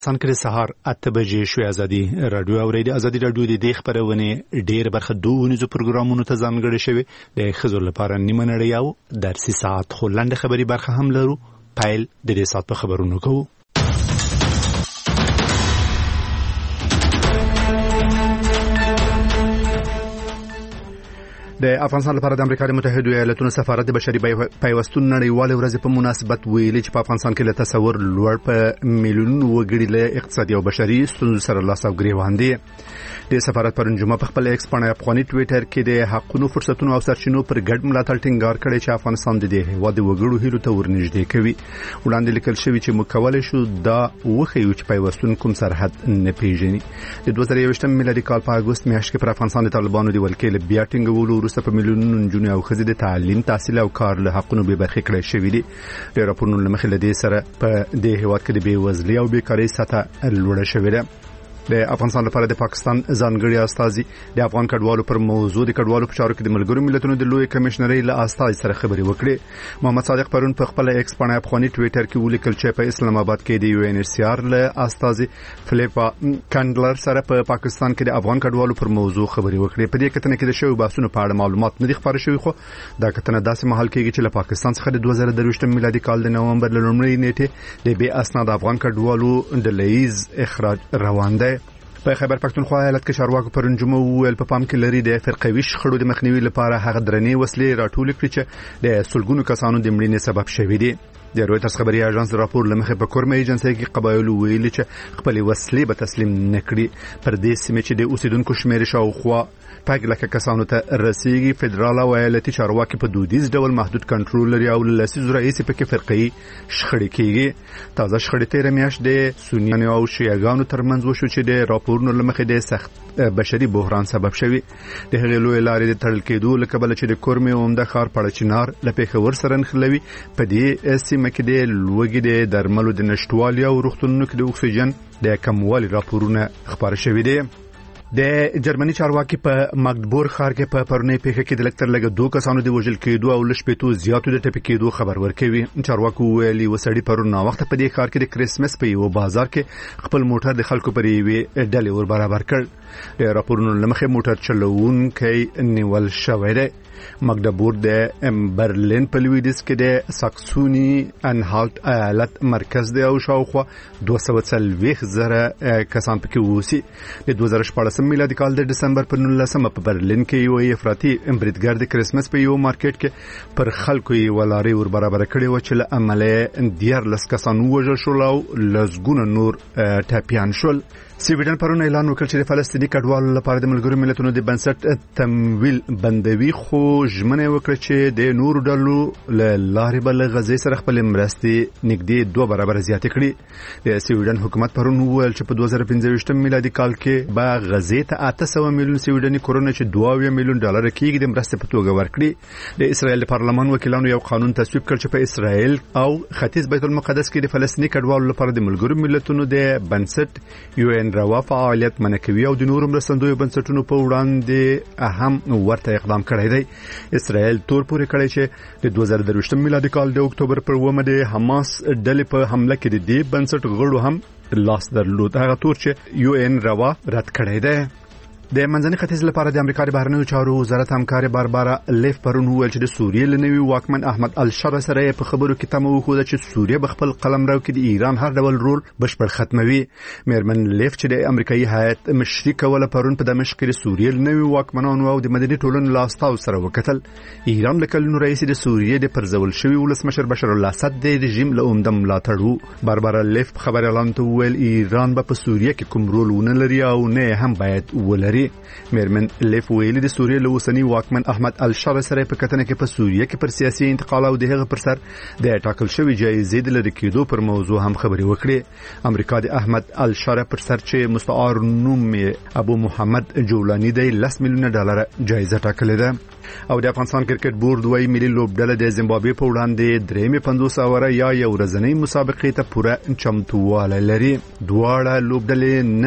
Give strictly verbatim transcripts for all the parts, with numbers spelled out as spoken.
څنګه سهار اته بجې شوې ازادي رادیو اوریدي ازادي رادیو د دې خبرونه ډېر برخه دوه پروګرامونو ته ځانګړي شوی د خزر لپاره نیمه نړۍ او درسي ساعت خلند خبري برخه هم لرو پایل د دې ساعت په خبرونو کوو. د افغانستان لپاره د امریکا متحده ایالاتونو سفارت د بشري پیوستون نړیوال ورځ په مناسبت ویلي چې په افغانستان کې له تصور لوړ په میلیونونو وګړي له اقتصادي او بشري ستونزو سره لاس او ګریوان دي. د سفارت پرون جمعه په خپل ایکس باندې افغاني ټوئیټر کې د حقونو فرصتونو او سرچینو پر ګډ ملاتړ ټینګار کړی چې افغانستان د دې هیواد د وګړو هیلو ته ورنږدې کوي. وړاندې لیکل شوی چې موږ کولای شو دا وښیو چې پیوستون کوم سرحد نه پیژني. د دوه زره یوولسم میلادي کال په اگست میاشت کې پر افغانستان د طالبانو د ولکې بیا ټینګولو وروسته په میلیونونو نجونې او ښځې د تعلیم، تحصیل او کار له حقونو به برخې کړې شوې دي. د راپورونو له مخې له دې سره په دې هیواد کې د بېوزلۍ او بیکارۍ سطح لوړه شوې ده. د افغانستان لپاره د پاکستان ځانګړي استازي د افغان کډوالو پر موضوع د کډوالو په چارو کې د ملګرو ملتونو د لوی کمشنري له استازي سره خبرې وکړې. محمد صادق پرون په خپل ایکس باندې افغاني ټوئیټر کې ولیکل چې په اسلام آباد کې د یو ان ایچ سی آر له استازي فلیپا کانډلر سره په پاکستان کې د افغان کډوالو پر موضوع خبرې وکړې. په دې کتنه کې د شوی بحثونو په اړه معلومات نه دي خبرې شوی، خو دا کتنه داسې مهال کېږي چې له پاکستان څخه د دوه زره درویشتم میلادي کال د نومبر لومړۍ نیټه د بې اسناد افغان کډوالو د لیز اخراج روان دی. په خیبر پښتونخوا ایالت کې چارواکو پرون جمعه ویل په پام کې لري د فرقوي شخړو د مخنیوي لپاره هغه درنې وسلې راټول کړي چې د سلګونو کسانو د مړینې سبب شوي دي. د رویټرز خبري اژانس راپور لمخه په کورمه ایجنسي کې قبایلو ویلي چې خپل وسلې به تسلیم نکړي. پر دې سیمه چې د اوسیدونکو شمیر شاوخوا پاک لکه کسانو ته رسیږي، فدرال او ایالتي چارواکي په دودیز ډول محدود کنټرول لري او لسیز رئیس په کې فرقي شخړې کیږي. تازه شخړې تیر میاشت د سنیانو او شیعاګانو ترمنځ وشو چې د راپورونو لمخه د سخت بشري بحران سبب شوی. د هغې لوی لارې د تړل کېدو لکه بل چې د کورمه عمده ښار پړچینار له پیښور سره نښلوي. په دې سیمه کې د لوګي د درملو د نشټوالي او روغتونونو کې د اکسیجن د کموالي راپورونه خبر شوي دي. د جرمني چارواکي په ماګدبورګ ښار کې په پرونی پیښه کې د لکتر لګ دوه کسانو د وژل کېدو او لشپېتو زیاتو د ټپي کېدو خبر ورکوي. چارواکو ویلي وسړي پرون نا وخت په دې ښار کې د کریسمس په یو بازار کې خپل موټر د خلکو پر یوې ډلې ور برابر کړ. د راپورونو لمخې موټر چلوونکی نیول شوی دی. ماګدبورګ د برلین په لویدیس کې د ساکسونی انهالت ایالت مرکز دی او شاوخوا دوه سوه څلوېښت زره کسان پکې اوسي. د دوه زره شپاړسم میلادي کال د ډسمبر پر نولسمه په برلین کې یو افراطي بریدګر د کریسمس په یو مارکیټ کې پر خلکو یې ولاري ور برابر کړي و چې له عمله دیارلس کسان وژل شول او لسګونه نور ټپیان شول. سویډن پرون اعلان وکړ چې د فلسطیني کډوالو لپاره د ملګرو ملتونو د بنسټ تمویل بندوي، خو ژمنه وکړه چې د نورو ډلو له لارې به له غزې سره خپل مرستې نږدې دوه برابره زیاتې کړي. د سویډن حکومت پرون وویل چې په دوه زره پنځه ویشتم میلادي کال کې به غزې ته اته سوه میلیون سویډني کورونه چې دوه اویا میلیون ډالر کېږي د مرستې په توګه ورکړي. د اسرائیل د پارلمان وکیلانو یو قانون تصویب کړ چې په اسرائیل او ختیځ بیت المقدس کې د فلسطیني کډوالو لپاره د ملګرو ملتونو د بنسټ یو ان روا فعالیت منکوي او د نورو مرستندویو بنسټونو په وړاندې اهم ورته اقدام کړی دی. اسرائیل تور پورې کړی چې د دوه زره درویشتم میلادي کال د اکتوبر پر اوومه د حماس ډلې په حمله کې د دې بنسټ غړو هم لاس درلود. هغه تور چې یو ان روا رد کړی دی. د منځني ختیځ لپاره د امریکا د بهرنیو چارو وزارت همکار باربارا لیف پرون وویل چې د سوریې له نوي واکمن احمد الشر سره په خبرو کې تمه وښوده چې سوریه به خپل قلمرو کې د ایران هر ډول رول بشپړ ختموي. میرمن لیف چې د امریکایي هیئت مشري کوله پرون په دمشق کې د سوریې له نوي واکمنانو او د مدني ټولنې له استازو سره وکتل. ایران له کلونو راهیسې د سوریې د پرځول شوي ولسمشر بشار الاسد د رژیم له عمده ملاتړ و. باربارا لیف په خبر اعلان ته وویل ایران به په سوریه کې کوم رول ونه لري او نه هم باید ولري. میرمن لیف ویلي د سوریې له اوسني واکمن احمد الشر سره په کتنه کې په سوریه کې پر سیاسي انتقال او د هغه پر سر د ټاکل شوی جایزې د لری کېدو پر موضوع هم خبرې وکړي. امریکا د احمد الشر پر سر چې مستعار نوم ابو محمد جولانی دی لس میلیونه ډالر جایزه ټاکلې ده. او د افغانستان کرکټ بورډ وايي ملي لوبډله د زیمبابوې په وړاندې درېمې پنځوس اوره یا یو ورځنۍ مسابقې ته پوره چمتووالی لري. دواړه لوبډلې نن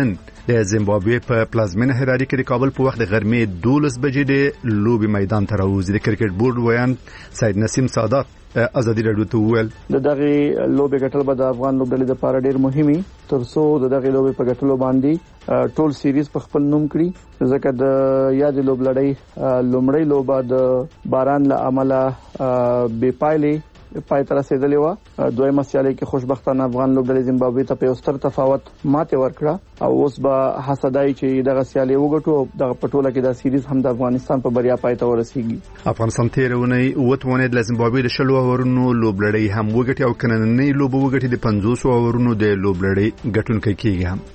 د زیمبابوې په پلازمینه هراري کې د کابل په وخت د غرمې دولس بجې د لوبي میدان ته راوځي. د کرکټ بورډ ویان سید نسیم سادات ازادي راډیو ته وویل د دغه لوبي ګټل به د افغان لوبډلې لپاره ډیر مهمي ترڅو د دغه لوبي په ګټلو باندې ټول سیریز په خپل نوم کړی ځکه د یاد لوبلړۍ لومړی لوبه د باران له امله بې پایلې پای تر رسیدلې و. دویمه سیالي کې خوشبختانه افغان لوبډلې زیمبابوې ته په یو ستر تفاوت ماته ورکړه او اوس به حسدای چې دغه سیالي وګټو دغه پټوله کې د سیریز هم د افغانستان په بریا پای ته ورسیږي. افغانستان تیرونه وټونه د زیمبابوې د شلو اورونو لوبلړۍ هم وګټي او کنننۍ لوب وګټي د پنځوس اورونو د لوبلړۍ ګټونکي کیږي هم.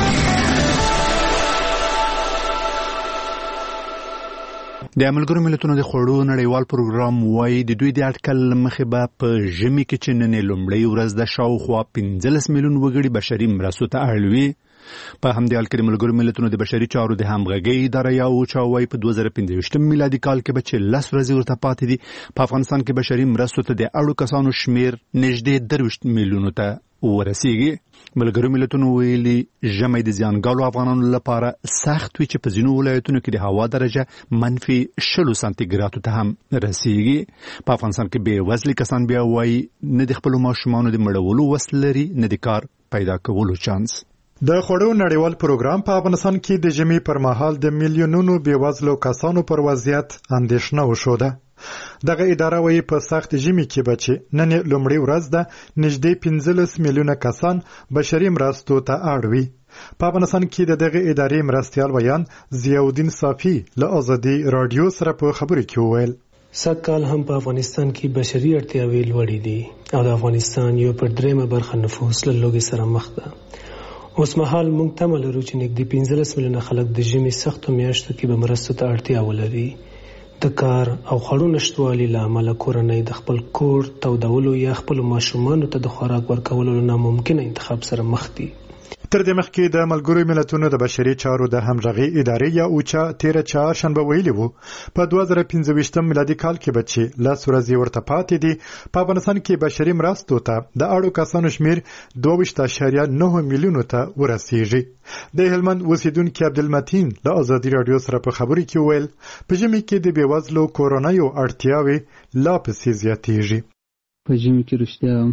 د ملګرو ملتونو د خوړو نړیوال پروګرام وايي د دوی د اټکل مخې به په ژمي کې چې نن لومړی ورځ د شاوخوا پنځلس میلیون وګړي بشري مرستو ته اړ وي. په همدې حال کې د ملګرو ملتونو د بشري چارو د همغږۍ اداره یا اوچا وايي په دوه زره پنځه میلادي کال کې به چې لس ورځې ورته پاتې دي په افغانستان کې بشري مرستو ته د اړو کسانو شمیر نږدې درویشت میلیونو ته ورسیږي. ملګرو ملتونو ویلي ژمی د زیانګالو افغانانو لپاره سخت وي چې په ځینو ولایتونو کې د هوا درجه منفي شلو سانتیګرادو ته هم رسیږي. په افغانستان کې بې وزلي کسان بیا وایي نه د خپلو ماشومانو د مړولو وس لري نه د کار پیدا کولو چانس. د خوړو نړیوال پروګرام په افغانستان کې د ژمي پر مهال د میلیونونو بې وزلو کسانو پر وضعیت اندېښنه وښوده. دغه اداره وايي په سخت ژمي کې به چې نن لومړی ورځ ده نږدې پنځلس میلیونه کسان بشري مرستو ته اړ وي. په افغانستان کې د دغه ادارې مرستیال ویان ضیاءالدین صافي له ازادي راډیو سره په خبرو کې وویل سږ کال هم په افغانستان کې بشري اړتیاوې لوړې دي او د افغانستان یو پر درېیمه برخه نفوس له لوږې سره مخ ده. اوس مهال موږ تمه لرو چې نږدې پنځلس میلیونه خلک د ژمي سختو میاشتو کې به مرستو ته اړتیا ولري. د کار او خوړو نشټوالي له امله کورنۍ د خپل کور تودولو یا خپل ماشومانو ته د خوراک ورکولو ناممکنه انتخاب سره مخ دي. تر دې مخکې د ملګرو ملتونو د بشري چارو د همغږۍ ادارې یا اوچا تیر چهارشنبه ویلي وو په دوه زره پنځه میلادي کال کې به چې لس ورځې ورته پاتې دي په افغانستان کې بشري مرستو ته د اړو کسانو شمیر دوه ویشت اعشاریه نه میلیونو ته ورسیږي. د هلمند اوسیدونکي عبدالمتین له ازادي راډیو سره په خبرو کې ویل په ژمي کې د بېوزلو کورنیو اړتیاوې لا پسې زیاتېږي. په ژمي کې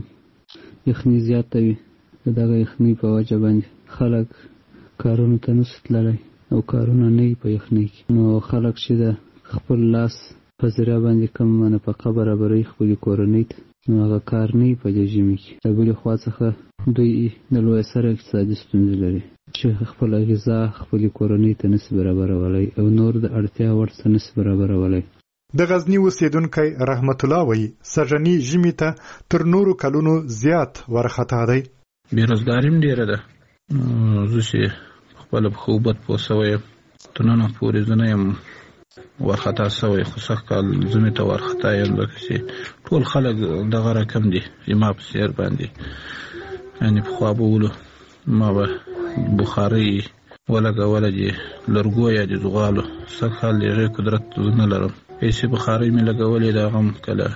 رښتیا یخني زیاته وي. د دغه یخنۍ په وجه باندې خلک کارونو ته نشي تللی او کارونه نه وي په یخنۍ کې نو خلک چې د خپل لاس په ذریعه باندې کوم نفقه برابروي خپلې کورنۍ ته نو هغه کار نه وي په دې ژمي کې. د بلې خوا څخه دوی د لویه سره اقتصادي ستونزې لري چې خپله غذا خپلې کورنۍ ته نشي برابرولی او نور د اړتیا وړ څه نشي برابرولی. د غزنی اوسیدونکی رحمت الله وایي سږني ژمي ته تر نورو کلونو زیات ورخطا دی. بیروزګاري هم ډېره ده. زه چې خپله په ښه بد پوه سوی یم تر ننه پورې زه نه یم ورخطا سوی خو سږ کال ژمي ته ورخطا یم ځکه چې ټول خلک دغه رقم دي زما په څېر باندې یعنې پخوا به ولو ما به بخارۍ ولګوله د لرګو یا د زغالو سږ کال د هغې قدرت زه نه لرم. پیسې بخارۍ مې لګولې د هغه هم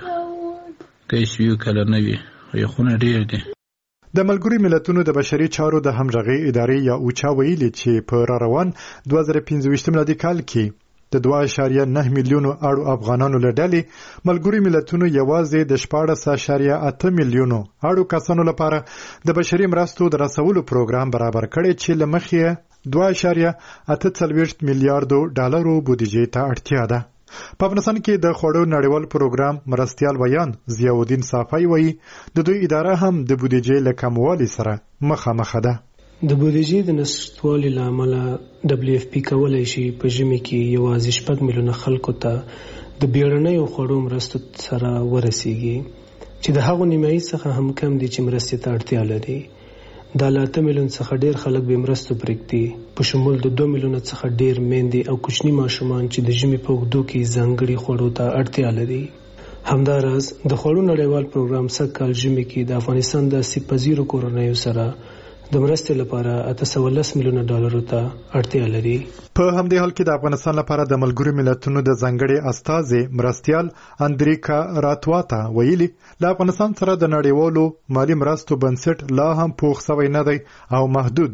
کله ګیس وي کله نه وي یخونه ډېر دي. د ملګرو ملتونو د بشري چارو د همغږۍ ادارې یا اوچا ویلي چې په را روان دوه زره پنځه میلادي کال کې د دوه اعشاریه نه میلیونو اړو افغانانو له ډلې ملګرو ملتونو یوازې د شپاړس اعشاریه اته میلیونو اړو کسانو لپاره د بشري مرستو د رسولو پروګرام برابر کړی چې له مخې دوه اعشاریه اته څلوېښت میلیارډو ډالرو بودیجې ته اړتیا ده. په افغانستان کې د خوړو نړیوال پروګرام مرستیال ویان ضیاءالدین صافي وایي د دوی اداره هم د بودیجې له کموالي سره مخامخ ده. د بودیجې د نشټوالي له امله دبلیو اف پی کولی شي په ژمي کې یوازې شپږ میلیونه خلکو ته د بیړنیو خوړو مرستو سره ورسیږي چې د هغو نیمایي څخه هم کم دي چې مرستې ته اړتیا لري. دا له اته میلیون څخه ډېر خلک بې مرستو پرېږدي په شمول د دوه میلیونه څخه ډېر میندې او کوچني ماشومان چې د ژمي په اوږدو کې ځانګړي خوړو ته اړتیا لري. همداراز د خوړو نړیوال پروګرام سږ کال ژمي کې د افغانستان د آسیب پذیرو کورنیو سره د مرستې لپاره اته سوه لس میلیونه ډالرو ته اړتیا لري. په همدې حال کې د افغانستان لپاره د ملګرو ملتونو د ځانګړي استازي مرستیال اندریکا راتواتا ویلي له افغانستان سره د نړیوالو مالي مرستو بنسټ لا هم پوخ شوی نه دی او محدود دی.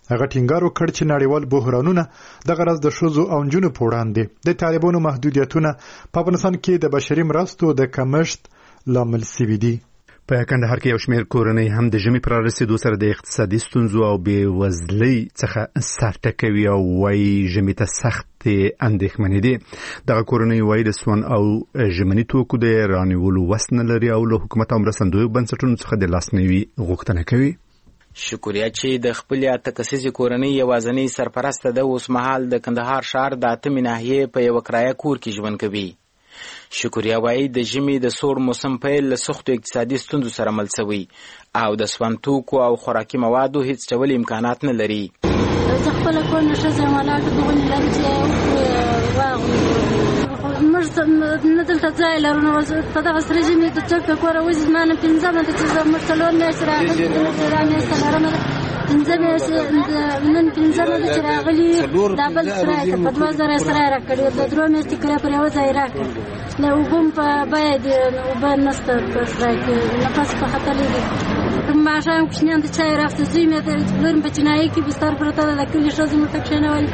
هغه ټینګار وکړ چې نړیوال بحرانونه د غرض د ښځو او نجونو په وړاندې د طالبانو محدودیتونه په افغانستان کې د بشري مرستو د کمښت لامل شوي دي. په کندهار کې یو شمېر کورنۍ هم د ژمي پر رسیدو سره د اقتصادي ستونزو او بېوزلۍ څخه سر ټکوي او وايي ژمي ته سختې اندېښمنې دي. دغه کورنۍ وايي د سون او ژمني توکو د رانیولو وس نه لري او له حکومت او مرستندویو بنسټونو څخه د لاسنیوي غوښتنه کوي. شکریا چې د خپل تکسیزي کورنۍ یوازنۍ سرپرسته ده، اوس مهال د کندهار ښار د اتمې ناحیې په یو کرایه کور کې ژوند کوي. شکریا وایي د ژمي د سوړ موسم پیل له سختو اقتصادي ستونزو سره مل شوی او د سون توکو او خوراکي موادو هیڅ ډول امکانات نه لري. زه خپل کور نه ښځه ولاړه دغه لرم چې واغ موږ نه دلته ځای لرو، نو په دغه سره ژمي د څوک په کور وځي ما نه پنځه مده چې زه موږ څلور میاشتې راغلي د رامیاشتې لرم پنځه میاشتې نن پنځه مده چې راغلي دا بل سرای ته په دوه زره سرای راکړي د درو میاشتې کرایه پر یو ځای راکړي له اوبه هم په بیه دي اوبه نشته په سرای کې نفس په خطر دي. ماښام کوچنیان د چای رافته زوی مې د لورم په چینایي کې بستر پرته ده د کلي ښځې مې ته کښېنول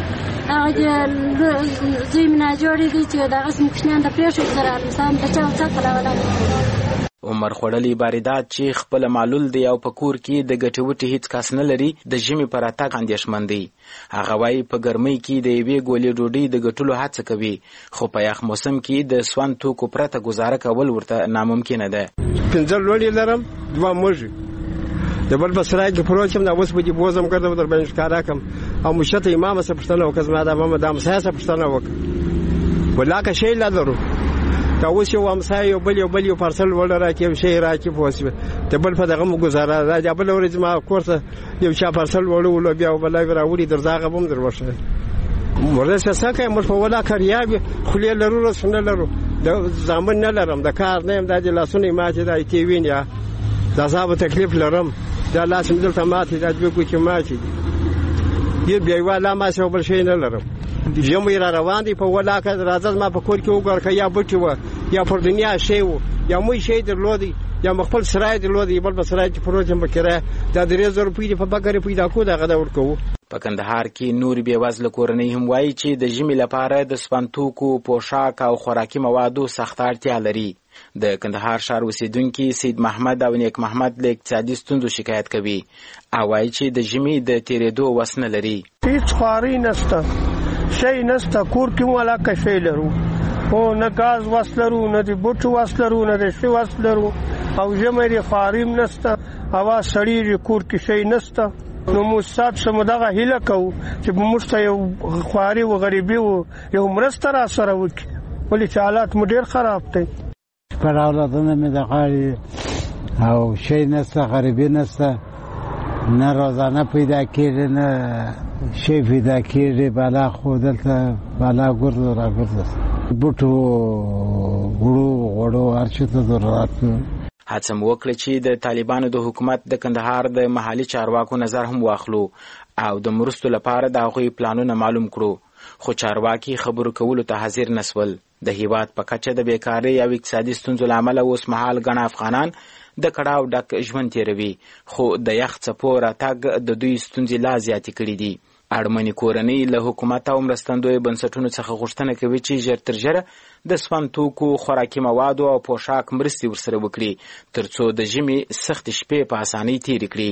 هغه زوی مې ناجوړې دي چې دغه سم کوچنیان د پرېښود سره مثلا د چا څه کلاوله. عمر خوړلی باریداد چې خپل معلول دی او په کور کې د ګټې وټې هیڅ کس نه لري د ژمي پر راتګ اندېښمن دی. هغه وایي په ګرمۍ کې د یوې ګولې ډوډۍ د ګټلو هڅه کوي، خو په یخ موسم کې د سون توکو پرته ګزاره کول ورته ناممکنه ده. پنځه لوڼې لرم، دوه موږي د بل په سرای کې پروت یم، دا اوس به دې بوزم کړم در باندې ښکاره کړم او مشته امامه څه پوښتنه وکړه زما د امامه د امسایه څه پوښتنه وکړه ولاکه شی لا لرو دا اوس یو امسایه یو بل یو بل یو پارسل وړه راکړي یو شی راکړي په وسیله د بل په دغه مو ګزاره ده. د بل ورځ ما کور ته یو چا پارسل وړو بیا بلای راوړي درځاغه بم در ورشه ورته څه کوي موږ په ولاکه ریابي خولې لرو رس نه لرو د ځامن نه لرم د کار نه د لاسونه ماته د تی وین یا د صاحب تکلیف لرم دا لاس مې دلته ماته د دې کو چې ماته یې بیا والا ما څه بل شي نه لرم. ژمي را روان دي په ولاکه راځه ما په کور کې وګورکه یا بټي و یا پر دنیا شی و یا مې شی درلودي یا خپل سرای درلودي بل په سرای کې پروژه بکره دا درې زره روپۍ په بګر پیدا کو دا غدا ورکو. په کندهار کې نور بېوزله کورنۍ هم وایي چې د ژمي لپاره د سپنتوکو پوشاک او خوراکي موادو سخت اړتیا لري. د کندهار ښار اوسیدونکي سید محمد او نیک محمد له اقتصادي ستونزو شکایت کوي او وایي چې د ژمي د تېرېدو وس نه لري. هیڅ خواري نشته، شی نشته، کور کې ولاکه شی لرو او نه ګاز وس لرو نه د بوټو وس لرو نه د شي وس لرو او ژمي د خواریم نشته، هوا سړیږي، کور کې شی نشته. نو موږ سات سم دغه هیله کوو چې موږ ته یو خواري و غریبي و یو مرسته را سره وکړي، ولې چې حالات مو ډېر خراب دی. پر اولادونه مې د غاړې او شی نشته، غریبي نشته، نه روزانه پیدا کېږي نه شی پیدا کېږي. بالا خو دلته بالا ګرځو را ګرځو بوټو غړو غړو هر څه ته ضرورت. هڅه مو وکړه چې د طالبانو د حکومت د کندهار د محلي چارواکو نظر هم واخلو او د مرستو لپاره د هغوی پلانونه معلوم کړو، خو چارواکي خبرو کولو ته حاضر نسول. د هیواد په کچه د بیکارۍ او اقتصادي ستونزو له امله اوس مهال ګڼ افغانان د کړاو ډک ژوند تېروي، خو د یخ څپو راتګ د دوی ستونزې لا زیاتې کړي دي. اړمنې کورنۍ له حکومت او مرستندویو بنسټونو څخه غوښتنه کوي چې ژر تر ژره د سون توکو، خوراکي موادو او پوشاک مرستې ورسره وکړي ترڅو د ژمي سختې شپې په اسانۍ تېرې کړي.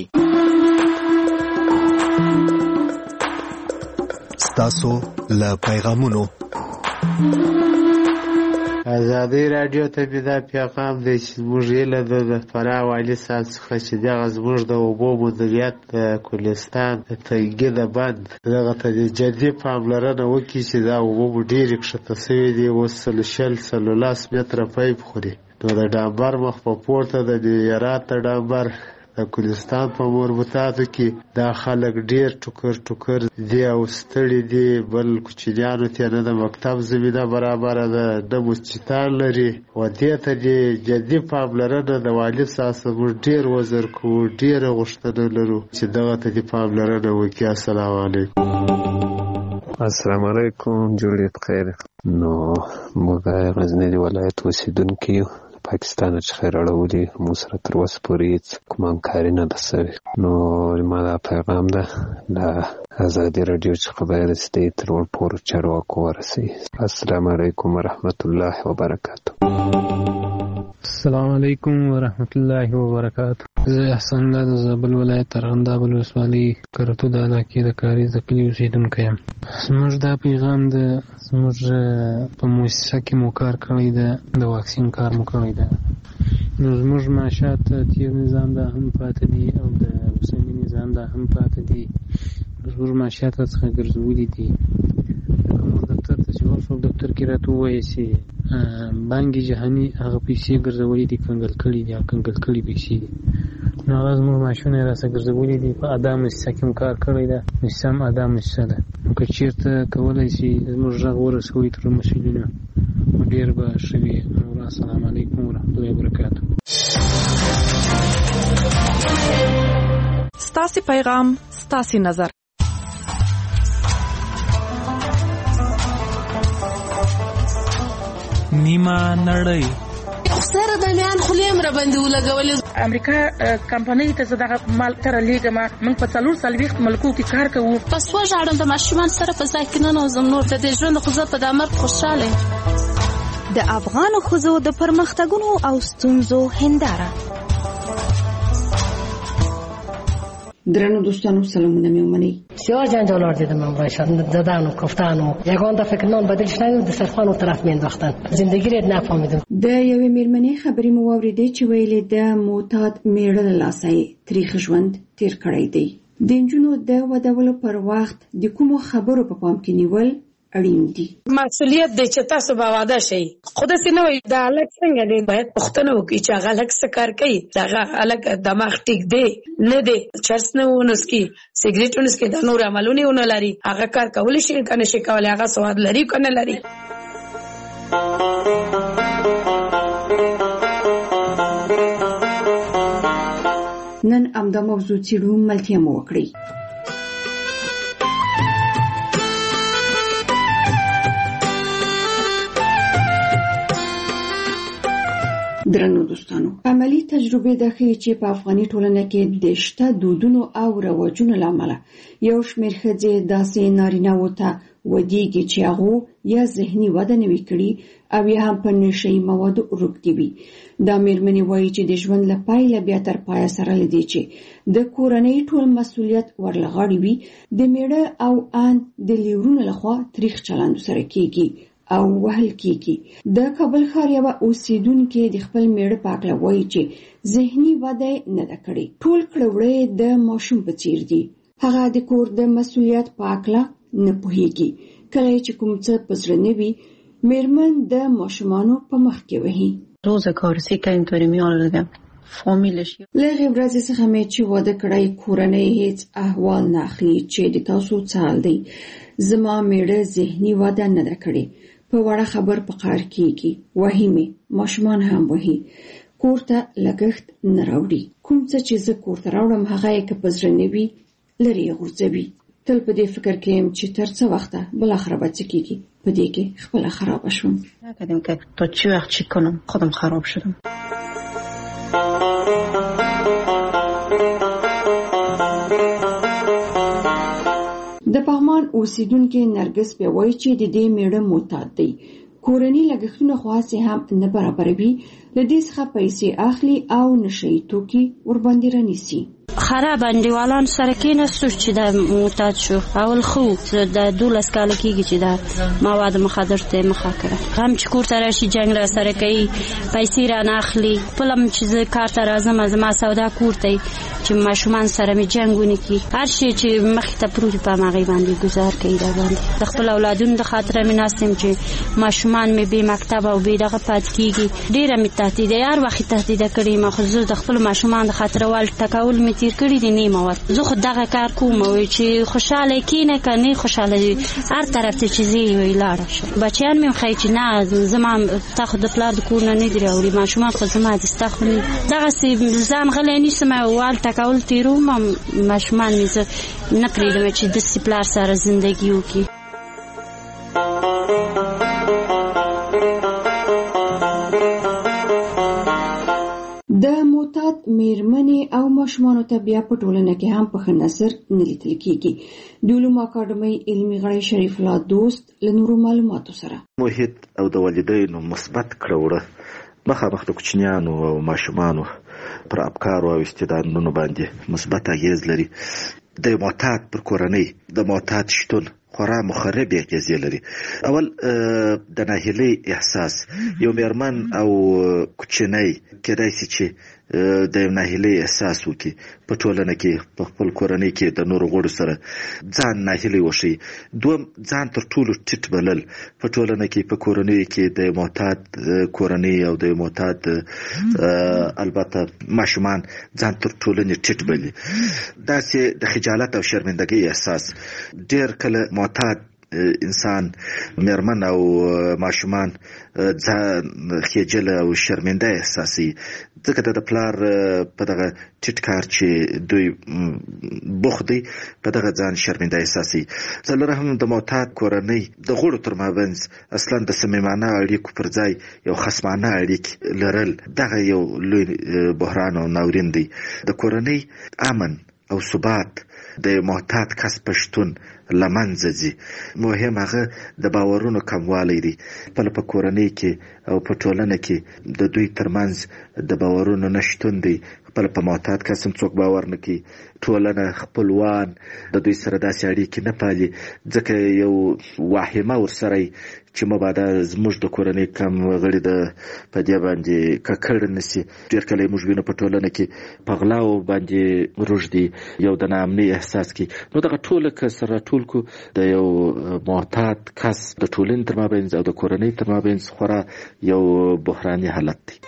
ستاسو له پیغامونو ازادي راډیو ته پیدا پیغام دی چې موږ یې له د فراه والي صاحب څخه چې دغه زموږ د اوبو مدیریت د کولستان د تنګي د بند دغه ته جدي پاملرنه وکړي چې دا اوبه مو ډېرې کښته سوي دي، اوس څلو شل څلورلس متره پیپ خوري. نو د ډامبر مخ په پورته د هرات د ډامبر د کولستان په مربوطاتو کې دا خلک ډېر ټوکر ټوکر دي او ستړي دي. بل کوچنیانو ته نه د مکتب زمینه برابره ده، نه مسجدان لري و دې ته دې جدي پاملرنه د والي صاحب موږ ډېر وزر کوو، ډېره غوښتنه لرو چې دغه ته دې پاملرنه وکړي. السلام علیکم. السلام علیکم، جوړې بخیر. نو موږ غزنی ولایت اوسیدونکي پاکستان څخه راړولې موږ سره تر اوسه پورې هېڅ کومه همکاري نه ده سوې. نو ما دا پیغام ده له ازادي راډیو څخه باید چې تر ټولو چارواکو ورسوي. السلام علیکم ورحمت الله وبرکاته. السلام علیکم ورحمت الله وبرکاته. زه احسان الله د زابل ولایت ارغنداب ولسوالۍ کرتو د علاقې د کاریز د کلي اوسېدونکی یم. زموږ دا پیغام د زموږ په مؤسسه کې مو کار کړی ده، د واکسین کار مو کړی ده. نو زموږ معاشات تیر نظام دا هم پاتې دي او د اوسني نظام دا هم پاتې دي. زموږ معاشات راڅخه ګرځولي دي. موږ دفتر ته چې ورشو دفتر کې راته ووایي چې بانک جهاني هغه پیسې ګرځولي دي، کنګل کړي دي، کنګل کړي پیسې دي. نو هغه زموږ معاشونه یې راڅخه ګرځولي دي. په ادا مؤسسه کې هم کار کړی ده، مؤسسه هم ادا مؤسسه ده. نو که چېرته کولی شي زموږ غږ ورسوي تر مسؤلینو نو ډېر به ښه وي. نو السلام علیکم ورحمت الله وبرکاته. ستاسې پیغام ستاسې نظر. نیمه نړۍ سره د میان خلیم را باندې ولګولې. امریکا کمپنۍ ته زه دغه مال تر لیږم. موږ په څلور څلوېښت ملکو کې کار کوو. پس وژاړم د ماشومان سره په ځای کې ننوځم. نور د دې ژوند خو زه په دا مرګ خوشحاله یم. د افغانو ښځو د پرمختګونو او ستونزو هنداره. درنو دوستانو سلامونه مې ومنئ. سیاه جنجال دیدم من باشن زدن و کفتن و یگان دفعه که نان بدلش نگیم د سرخان و طرف مینداختن. زندگی رید نفهمیدم. د یوې میرمنې خبرې مو واورېدې چې ویلې د معتاد میړه له لاسه یې تریخ ژوند تیر کړی دی. د نجونو د ودولو پر وخت د کومو خبرو په پام کې نیول اړین دي. مسؤلیت دی چې تاسو به واده شئ. خو داسې نه وایي دا هلک څنګه دی، باید پوښتنه وکړي چې هغه هلک څه کار کوي، هغه هلک دماغ ټیک دی نه دی، چرس نه ونسکي، سګریټ ونسکي، دا نور عملونه ونه لري، هغه کار کولی شي که نه شي کولی، هغه سواد لري که نه لري. نن همدا موضوع څېړو، ملتیا مو وکړئ. درنو دوستانو، عملی تجربه ده ښیي چې په افغاني ټولنه کې د شته دودونو او رواجونو له امله یو شمېر ښځې داسې نارینه‌وو ته ودیږي چې هغو یا ذهني وده نه وي کړې او یا هم په نشهیي موادو روږدې وي. دا مېرمنې وایي چې د ژوند له پیله بیا تر پایه سره له دې چې د کورنۍ ټول مسؤلیت ورله غاړې وي، د میړه او ان د لیورونو لخوا تریخ چلند سره کیږي او وهل کیږي. د کابل ښار یوه اوسیدونکې د خپل میړه په هکله وایي چې ذهني وده یې نه ده کړې. ټول کړه د ماشوم په څیر دي. هغه د کور د مسؤلیت په هکله نه پوهیږي. کله چې کوم څه په زړه نه وي، میرمن د ماشومانو په مخ کې وهي. روزگارسی که اینطوری میاره فامیلش له هغې ورځې څخه مې چې واده کړی کورنۍ هیڅ احوال نه اخلي چې د تاسو څه حال دی. زما میړه ذهني وده نه ده کړې، په وړه خبر په قهر کېږي، وهي مې، ماشومان هم وهي، کور ته لګښت نه راوړي. کوم څه چې زه کور ته راوړم هغه یې که په زړه نه وي لرې یې غورځوي. تل په دې فکر کې یم چې تر څه وخته بالاخره به څه کېږي. په دې کې خپله خرابه شوم. نکردیم که تا چی وقت چی کنم، خودم خراب شدم. د پغمان اوسیدونکې نرګس بیا وایي چې د دې میړه معتاد دی. کورني لګښتونه خو هسې هم نه برابروي، له دې څخه پیسې اخلي او نشهیي توکي ورباندې رانیسي. خراب انډیوالان سره کېناستو چې دا معتاد شو. اول خو د دولس کاله کېږي چې دا مواد مخدر ته یې مخه کړه. هم چې کور ته راشي جنګ را سره کوي، پیسې رانه اخلي. خپله م چې زه کار ته راځم زما سودا کور ته چې ماشومان سره مې جنګ ونه کړي. هر شی چې مخې ته پروت په همهغې باندې ګزار کوي. را باندې د خپل اولادونو د خاطره مې ناست یم چې ماشومان مې بې مکتب او بې دغه پاتې کېږي. ډېره مې تهدیده، هر وخت یې تهدیده کړې یم. خو زه د خپلو ماشومانو د خاطره وال ټکول مې تیر کړي دي نیمه وخت. زه خو دغه کار کوم چې خوشحاله کینه که نه خوشحاله هر طرف ته چې زه وی لاړه شم. بچیان مې ښایي چې نه زما تا خو د پلار د کور نه نه دي راوړي، ماشومان خو زما دي ستا خو نه. دغسې ځان غلی نیسم او وال ټکول تېروم. ماشومان مې زه نه پرېږدم چې داسې پلار سره زندګي وکړي. ماشومانو ته بیا په ټولنه کې هم په ښه نظر نه لیدل کېږي. د علومو اکاډمۍ علمي غړی شریف الله دوست له نورو معلوماتو سره محیط او د والدینو مثبت کړه مخامخ د کوچنیانو او ماشومانو پر افکارو او استعدادونو باندې مثبت اغیز لري. د معتاد پر کورنۍ د معتاد شتون خورا مخربې اغیزې لري. اول د ناهیلۍ احساس، یو میرمن او کوچنی کېدای شي چې د ناهیلۍ احساس وکړي په ټولنه کې، په خپل کورنۍ کې د نورو غړو سره ځان ناهیلۍ وښیي. دوم، ځان تر ټولو ټیټ بلل په ټولنه کې، په کورنۍ کې د معتاد کورنۍ او د معتاد البته ماشومان ځان تر ټولنې ټیټ بلي. داسې د خجالت او شرمندګۍ احساس، ډېر کله معتاد انسان میرمن او ماشومان ځان خجل او شرمنده احساسي، ځکه د پلار په دغه ټیټ کار چې دوی بوخت دی په دغه ځان شرمنده احساسي. څلورم، د معتاد کورنۍ د غړو تر مابینځ اصلا د صمیمانه اړیکو پر ځای یو خصمانه اړیکې لرل، دغه یو لوی بحران او ناورین دی. د کورنۍ امن او ثبات د معتاد کس پښتون لمنځه ځي. مهم هغه د باورونو کموالی دی. خپل په کورنۍ کې او په ټولنه کې د دوی ترمنځ د باورونو نشتون دی. خپل په معتاد کس هم څوک باور نه کوي. ټولنه خپلوان د دوی سره داسې اړیکې نه پالي، ځکه یو واهمه ورسره چې مبادا زموږ د کورنۍ کم غړي د په دې باندې ککړ نسی. ډېر کله موږ وینو په ټولنه کې په غلاو باندې روږدي، یو د ناامنۍ احساس کوي. نو دغه ټوله که سره ټول کو د یو معتاد کس د ټولنې تر مابینځ او د کورنۍ تر مابینځ خورا یو بحراني حالت دی.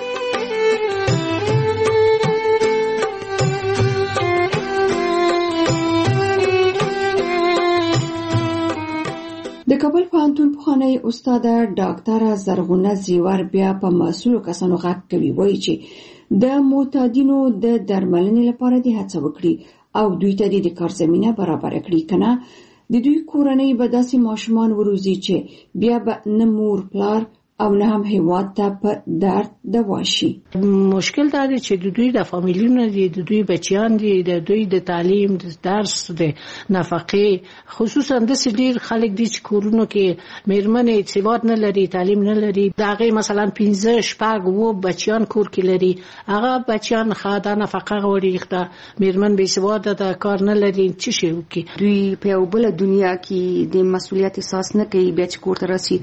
د کابل پوهنتون پخوانی استاد ډاکټره زرغونه زیور بیا په مسؤلو کسانو غږ کوي، وایي چې د معتادینو د درملنې لپاره دې هڅه وکړي او دوی ته د کار زمینه برابر کړي، کنه د دوی کورنۍ به داسې ماشومان وروزي چې بیا به نه مور پلار او نه هم هیواد ته په درد دوا شي. مشکل دا دی چې د دوی د فامیلونو دي، د دوی بچیان دي، د دوی د تعلیم، د درس، د نفقې، خصوصا د ډېر خلک دي چې کورونو کې میرمنې ثبات نه لري، تعلیم نه لري. دا هغه مثلا پنځه شپږ وو بچیان کور کې لري، هغه بچیان خاطر نفقه غوړي، دا میرمن بې ثبات ده، کار نه لري، څه شي وکړي. دوی په یو بل دنیا کې د مسؤلیت احساس نه کوي، بیا چې کور ته راسي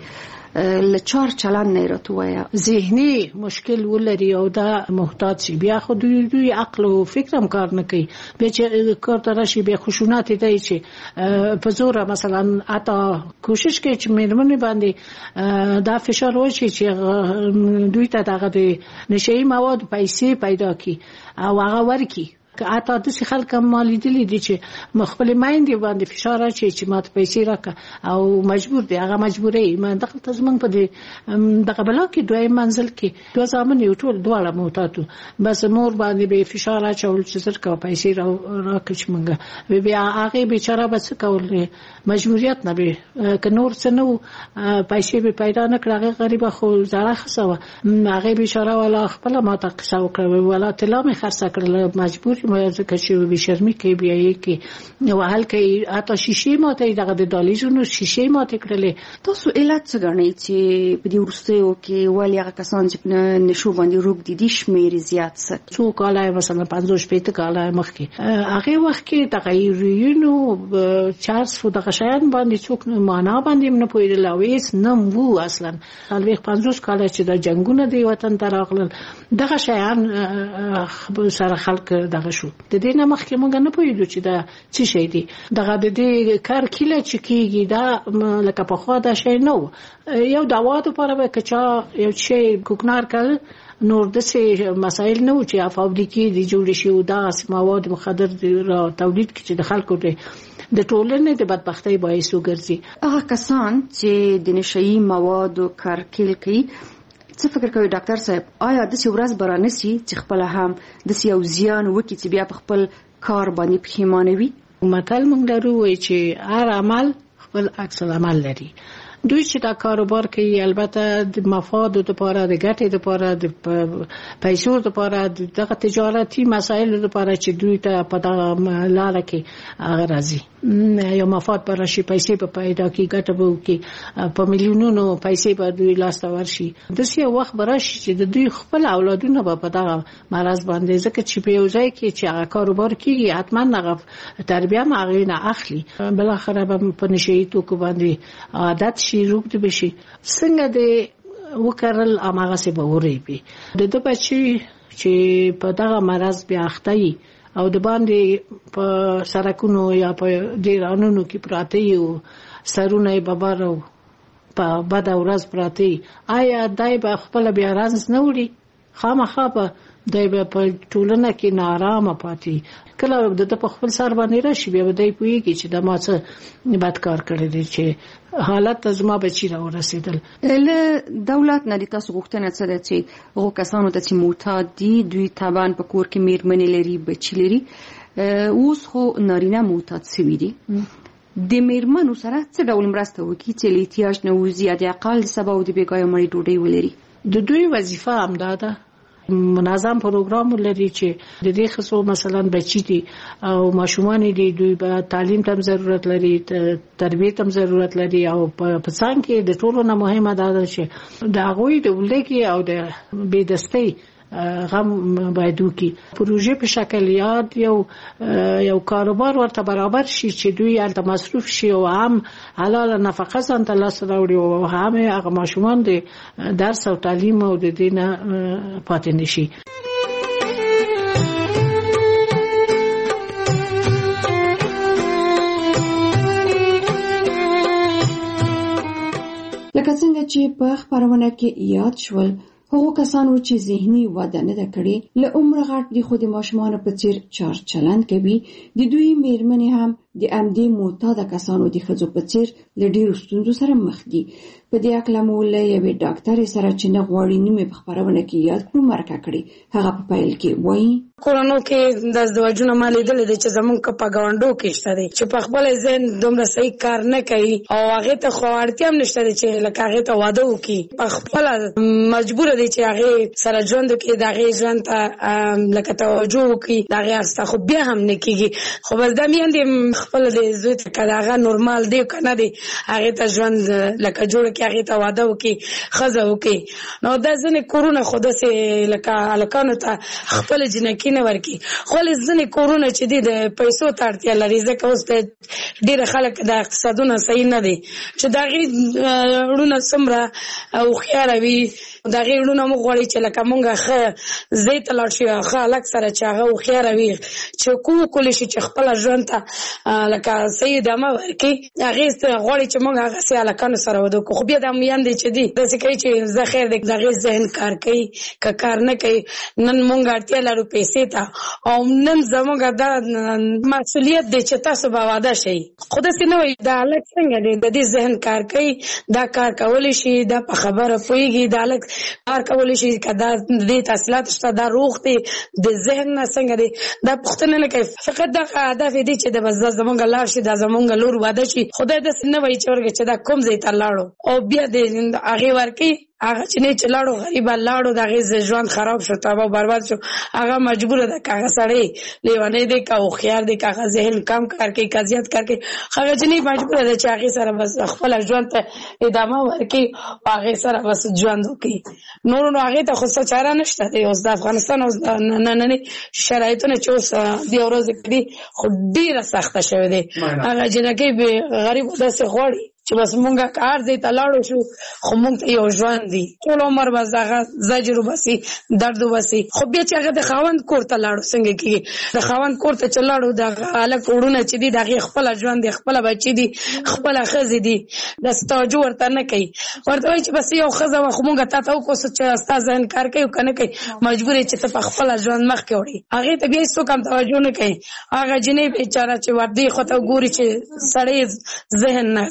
لچار چلان نه راتویا، ذهني مشکل ولري او دا محتاج شي. بیا خو دوی دوی عقل او فکر هم کار نه کوي. بیا چې کار ته راشي بیا خشونت دی چې په زور مثلا اتا کوشش کوي چې مېرمنې باندې دا فشار وشي چې دوی ته دغه د نشئی مواد پیسې پیدا کړي او هغه ورکړي. اته د څه خلک مالي دي دي چې مخبل مایندې باندې فشار اچي چې ماته پیسې راکا او مجبور دي، هغه مجبورې ما دغه تزمن په دې دغه بلا کې دوی منزل کې دوه ځامن یو ټول دواړه موتاتو، بس مور باندې به فشار اچول چې زرکا پیسې راکړي چې مونږه بیا هغه بیچاره بس کول مجبوریت نه به ک نور څه نو پیسې به پیدا نه کړه. غریب خو زړه خسوه، هغه بیچاره ولا خپل ماته قصه وکړه ولا طلا می خرڅ کړل، مجبور مې ځکه چې به شرمې کې بیا یې کې نو حل کې اته شیشې ماته دغه د دالیزونو شیشې ماته کړلې. تاسو علت څه غنئ چې په دې ورستیو کې ولی هغه کسان چې نشو باندې روغ دي د شمیر زیات څه څو کاله مثلا پنځوس پېته کاله مخکې هغه وخت کې تغیرونو چارج فو دغه شیان باندې څوک معنا باندې نه پوهیدل او هیڅ نه وو اصلا. الوی پنځوس کاله چې د جنگونو دی وطن ته راغلل دغه شیان سره خلک دغه شو. د دې نه مخکې موږ نه پوهیدو چې دا څه شی دی. دغه د دې کار کله چې کیږي دا لکه په خوا دا شی نو یو دوا لپاره به کچا یو شی کوکنار کړ نور د څه مسائل نه و چې افاولیکي دي جوړ شي او دا مواد مخدر را تولید کړي د خلکو د د ټولنې د بدبختۍ باعث وګرځي. هغه کسان چې د نشئی موادو کار کول کوي څه فکر کوي ډاکټر صاحب، آیا د څه ورځ برانسي چې خپل هم د څه یو زیان وکړي چې بیا په خپل کار باندې پښیمانه وي؟ متل موږ درو وایي چې هر عمل خپل عکس العمل لري. دوی چې دا کاروبار کوي البته د مفاد لپاره د ګټې لپاره د پیسو لپاره دغه تجارتي مسایل لپاره چې دوی ته په دغه لار کې راځي یو مفاد پر شي پیسې په پیدا کې ګټه به وکړي په میلیونونو پیسې به دوی لاس ته ورشي داسې وخت به راشي چې د دوی خپل اولادونه به په دغه مرض باندې ځکه چې په یو ځای کې چې هغه کاروبار کیږي حتما هغه تربیه هم هغې نه اخلي بالاخره به په نشهیي توکو باندې عادت شي روږد بشي څنګه د وکرل هماغسې به وریبي د ده بچي چې په دغه مرض بیا اخته وي او د باندې په سړکونو یا په ډیرانونو کې پراته یو سرونه یې ببر او په بده ورځ پراته آیا دای به خپل بیا رنځ نه وړي خامخا به دای به په ټولنه کې ناارامه پاتې کله د په خپل سر باندې راشي بیا به دی پوهېږي چې د ما څه بد کار کړی دی چې حالت ته زما بچي راورسېدل. له دولت نه د تاسو غوښتنه څه ده چې هغو کسانو ته چې معتاد دي دوی طبعا په کور کې میرمنې لري بچي لري اوس خو نارینه معتاد سوي دي د میرمنو سره څه ډول مرسته وکړي چې له احتیاج نه ووځي یا د اقل د سبا او د بېګاه مړۍ ډوډۍ ولري؟ د دوی وظیفه همدا ده منظم پروګرام لري چې د دې خصو مثلا بچی دي او ماشومان دي دوی به تعلیم ته ضرورت لري تربیه ته ضرورت لري او په څنګه کې د ټولو نه مهمه ده چې د هغوی د ولګي او د بېدستۍ غم باید وکړي پروژې په شکل یاد یو یو کاروبار ورته برابر شي چې دوی هلته مصروف شي او هم حلاله نفقه ځان ته لاسته راوړي او هم هغه ماشومان د درس او تعلیم او د دې نه پاتې نه شي. لکه څنګه چې په خپرونه کې یاد شول هغو کسانو چې ذهني وده نه ده کړې له عمره غټ دي خو د ماشومانو په څیر چار چلند کوي د دوی میرمنې هم د همدې معتاده کسانو د ښځو په څیر له ډېرو ستونزو سره مخ دي. په دې هکله مو له یوې ډاکټرې سره چې نه غواړي نوم یې په خپرونه کې یاد کړو مرکه کړې. هغه په پیل کې وایي کورونو کې د ازدواجونه ما لیدلي دي چې زمونږ په ګاونډو کې شته دی چې په خپل ذهن دومره صحیح کار نه کوي او هغې ته خو اړتیا هم نشته دی چې لکه هغې ته واده وکړي په خپله مجبوره دی چې هغې سره ژوند وکړي د هغې ژوند ته لکه توجه وکړي د هغې هسته خو بیا هم نه کېږي خو بس دا میندې خپل د زوی ته که د هغه نورمال دی که نه دی هغې ته ژوند لکه جوړه کړي هغې ته واده وکړي ښځه وکړي نو دا ځینې کورونه خو داسې لکه هلکانو ته خپله جنکي نه ورکړي خو ځینې کورونه چې دي د پیسو ته اړتیا لري ځکه اوس د ډېره خلک د اقتصادونه صحیح نه دی چې د هغې وړونه څومره هوښیاره وي د هغې وړونه موږ غواړي چې لکه مونږ ښه ځای ته لاړ شي ښه هلک سره چې هغه هوښیاره وي چې کوم کولی شي چې خپله ژوند ته لکه صحیح ادامه ورکړي هغې غواړي چې مونږ هغسې هلکانو سره واده وکړو خو بیا دا میندې چې دي داسې کوي چې زه خیر دی د هغې ذهن کار کوي که کار نه کوي نن مونږ اړتیا لرو پیسې ته او نن زموږ دا مسؤلیت دی چې تاسو به واده شئ خو داسې نه وایي دا هلک څنګه دی د دې ذهن کار کوي دا کار کولی شي دا په خبره پوهېږي دا هلک کار کولی شي که دا دې تحصیلات شته دا روغ دی د ذهن نه څنګه دی دا پوښتنه نه کوي فقط دغه هدف یې دی چې د بس دا زموږ لاړ شي دا زموږ لور واده شي خدای داسې نه وایي چې ورګه چې دا کوم ځای ته لاړو او بیا د هغې ورکوي هغه چې نه چې لاړو غریبه لاړو د هغې ژوند خراب شو تباه برباد شو هغه مجبوره ده که هغه سړی لیونی دی که هوښیار دی که هغه ذهن کم کار کوي که زیات کار کوي هغه جنۍ مجبوره ده چې هغې سره بس خپله ژوند ته ادامه ورکړي او هغې سره بس ژوند وکړي نور نو هغې ته خو څه چاره نشته دی اوس د افغانستان اوس ننني شرایطونه چې اوس دې ورځې کې دي خو ډېره سخته شوې دی هغه جنکۍ غریب داسې غواړي چې بس مونږه کار ځای ته لاړو شو خو مونږ ته یو ژوند دی ټول عمر بس دغه زجر وبسي درد وبسي خو بیا چې هغه د خاوند کور ته لاړو څنګه کېږي د خاوند کور ته چې لاړو دغه هلک وړونه چې دي د هغې خپله ژوند دی خپله بچي دي خپله ښځې دي داسې توجه ورته نه کوي ورته وایي چې بس یو ښځه وه خو مونږ تا ته وکړو چې ستا ذهن کار کوي او که نه کوي مجبور یې چې ته په خپله ژوند مخکې وړې هغې ته بیا هېڅوک هم توجه نه کوي هغه جنۍ بېچاره چې وردې خوا ته ګوري چې سړی ذهن نه ضعیف دی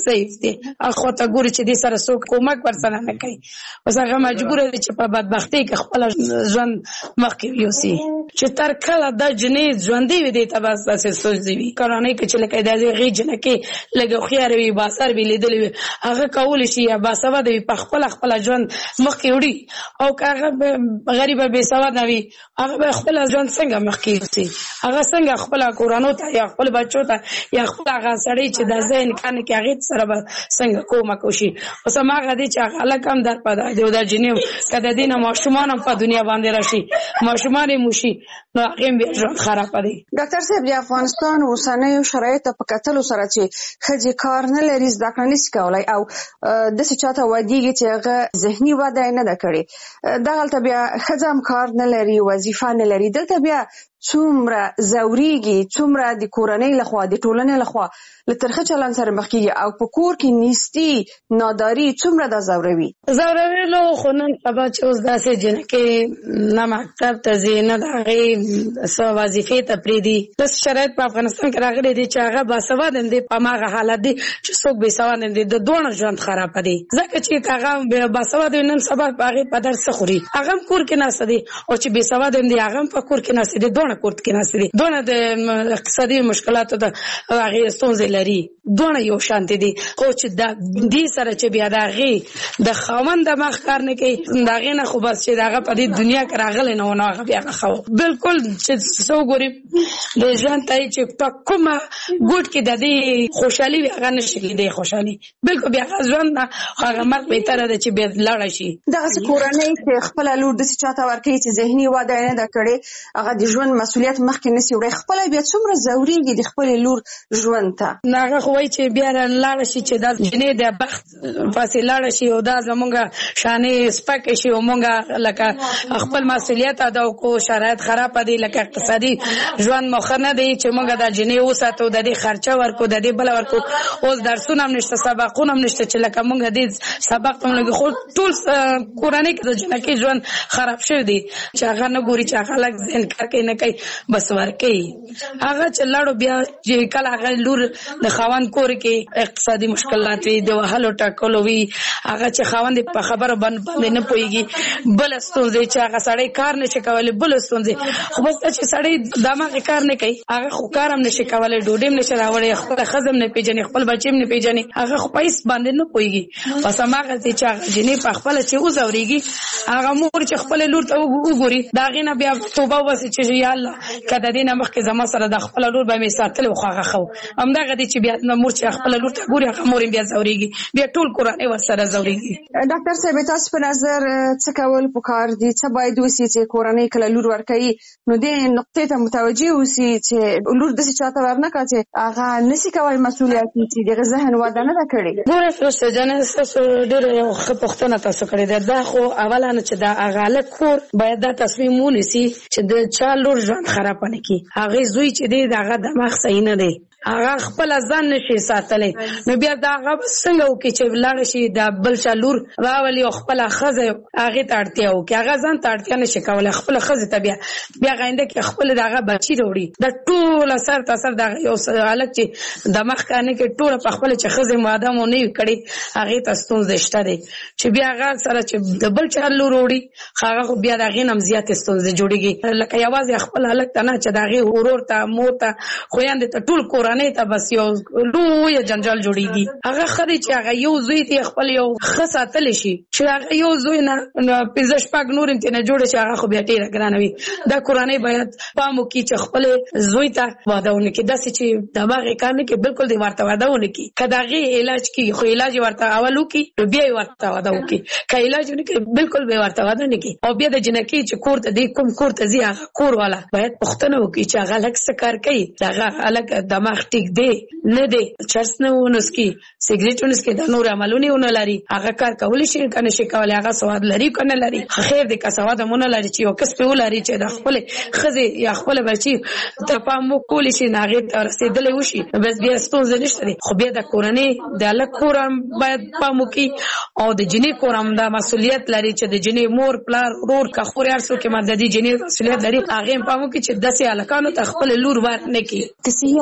چې اخو ته ګوري چې دې سره څوک کومک ورسره نه کوي اوس هغه مجبور دی چې په بدبختۍ کې خپل ژوند مخکې یوسي چې تر کله د جنې ژوندې وي دې ته بس داسې سوچ وي کورنۍ کې چې لکه داسې غي جنکې لږ هوښیار وي باسر وي لیدلی وي هغه کولی شي یا باسواده وي په خپله خپله ژوند مخکې وړي او که هغه غریبه بېسواده وي هغه به خپله ژوند څنګه مخکې یوسي هغه څنګه خپله کورنو ته یا خپل بچو ته یا خپل هغه سړی چې د زه امکان کې هغې سره به څنګه کومک وشي اوس هماغه دی چې هغه هلک هم در په دی او د جنې که د دې نه ماشومان هم په دنیا باندې راشي ماشومان یې موشي نو هغې هم بیا ژوند خرابه دی. ډاکټر صاحب د افغانستان اوسنیو شرایطو په کتلو سره چې ښځې کار نه لري زده کړه نشي کولی او داسې چاته ودیږي چې هغه ذهني وده یې نه ده کړې دغلته بیا ښځه هم کار نه لري وظیفه نه لري دلته بیا څومره ځورېږي څومره د کورنۍ لخوا د ټولنې لخوا له ترخه چلند سره مخ کېږي او په کور کې نیستي ناداري څومره دا ځوروي ځوروي نو خو نن سبا چې اوس داسې جنکې نه مکتب ته ځي نه د هغې څه وظیفې ته پرېږدي داسې شرایط په افغانستان کې راغلی دی چې هغه باسواده هم دی په هماغه حالت دی چې څوک بېسواده هم دی د دواړو ژوند خرابه دی ځکه چې هغه باسواده وي نن سبا په هغې په درس څه خوري هغه هم کور کې ناسته دی او چې بېسواده هم دی هغه هم په کور کې ناسته دی دواړه کور کې ناسته دي دواړه د اقتصادي مشکلاتو د هغې ستونزې لري دواړه یو شانتې دي خو چې د دې سره چې بیا د هغې د خاوند دماغ کار نه کوي د هغې نه خو بس چې د هغه په دې دنیا کې راغلی نه و نو هغه بیا هغه ښه و بلکل چې څه وګوري د ژوند ته چې په کومه ګوټ کې د دې خوشحالي وي هغه نه شي لیدی خوشحالي بلکل بیا هغه ژوند نه هغه مرګ بهتره ده چې بیا لاړه شي دغسې کورنۍ چې خپله لور داسې چاته ورکوي چې ذهني وده یې نه ده کړې هغه د ژوند مسؤلیت مخکې نسي وړی خپله بیا څومره ځورېږي د خپلې لور ژوند ته هغه خو وایي چې بیا لاړه شي چې دا جنې د بخت پسې لاړه شي او دا زمونږ شانې سپکې شي او مونږ لکه خپل مسؤلیت ادا وکړو شرایط خرابه دي لکه اقتصادي ژوند مو ښه نه دی چې مونږ دا جنې وساتو د دې خرچه ورکړو د دې بله ورکړو اوس درسونه هم نشته سبقونه هم نشته چې لکه مونږ دې سبق ته هم لګي خو ټول کورنۍ کې د جنکۍ ژوند خراب شوی دی چې هغه نه ګوري چې هغه لږ ذهن کار کوي نه کوي بس ورکوي هغه چې لاړو بیا چې کله هغه لور د خاوند کور کې اقتصادي مشکلات وي د وهلو ټاکلو وي هغه چې خاوند په خبرو باندې نه پوهېږي بله ستونزې چې هغه سړی کار نشي کولی بله ستونزې خو بس دا چې سړی دماغ کار نه کوي هغه خو کار هم نشي کولی ډوډۍ هم نشي راوړی خپله ښځه هم نه پېژني خپل بچې هم نه پېژني هغه خو په هېڅ باندې نه پوهېږي بس هماغسې چې هغه جنې په خپله چې وځورېږي هغه مور چې خپلې لور ته وګوري د هغې نه بیا توبه وباسي چې یا الله که د دې نه مخکې زما سره د خپله لور به مې ساتلی خو هغه ښه و همدغه دی چې بیا مور چې خپله لور ته ګوري هغه مور یې بیا ځورېږي بیا ټول کورنۍ ورسره ځورېږي. ډاکټر صاحب تاسو په نظر څه کول پکار دي څه باید وسي چې کورنۍ کله لور ورکوي نو دې نقطې ته متوجه اوسي چې لور داسې چاته ورنه کړه چې هغه نسي کولی مسؤلیت چې دغه ذهن وده نه ده کړې. ګوره فروسته جانې ستاسو ډېره یو ښه پوښتنه تاسو کړې ده دا خو اوله نه چې دا هغه هلک کور باید دا تصمیم ونیسي چې د چا لور ژوند خرابه نه کړي هغې زوی چې دی د هغه دماغ صحیح نه دی هغه خپل ځان نشي ساتلی نو بیا دا هغه څنګه وکړي چې لاړه شي د بل چا لور راولي او خپله ښځه هغې ته اړتیا وکړي هغه ځان ته اړتیا نشي کولی خپله ښځې ته بیا بیا آینده کې خپل د هغه بچي راوړي دا ټوله سر ته سر د یو هلک چې دماغ کار نه کوي ټوله په خپله چې ښځې ماده مو نه وي کړې هغې ته ستونزې شته دی چې بیا هغه سره چې د بل چا لور وړي هغه خو بیا د هغې نه هم زیاتې ستونزې جوړېږي لکه یوازې خپل هلک ته نه چې د هغې ورور ته مور ته خویندې ته ټول کورنۍ ته بس یو لویه جنجال جوړېږي هغه ښه دی چې هغه یو زوی ته خپل یو ښه ساتلی شي چې هغه یو زوی نه پنځه شپږ نور هم ترې نه جوړه شي هغه خو بیا ډېره ګرانه وي دا کورنۍ باید پام وکړي چې خپل زوی ته واده ونه کړي داسې چې دماغ یې کار نه کوي بلکل دې ورته واده ونه کړي که د هغې علاج کړي خو علاج یې ورته اول وکړي نو بیا یې ورته واده وکړي که علاج ونه کړي بلکل به یې ورته واده نه کړي او بیا د جنکۍ چې کور ته دی کوم کور ته ځي هغه کور والا باید پوښتنه وکړي چې هغه هلک څه کار کوي د هغه هلک دماغ ټیک دی نه دی چرس نه ونسکي سګریټ ونسکي دا نور عملونه ونه لري هغه کار کولی شي که نه شي کولی هغه سواد لري که نه لري خیر دی که سواد هم ونه لري چې یو کسب یې ولري چې د خپلې ښځې یا خپله بچي ته پام وکولی شي نو هغې ته رسېدلی وشي بس بیا ستونزه نشته دی خو بیا د کورنۍ د هلک کور هم باید پام وکړي او د جنۍ کور هم دا مسؤلیت لري چې د جنۍ مور پلار ورور که خور هر څوک یې د دې جنۍ مسؤلیت لري هغې هم پام وکړي چې داسې هلکانو ته خپله لور ور نه کړي. که صحي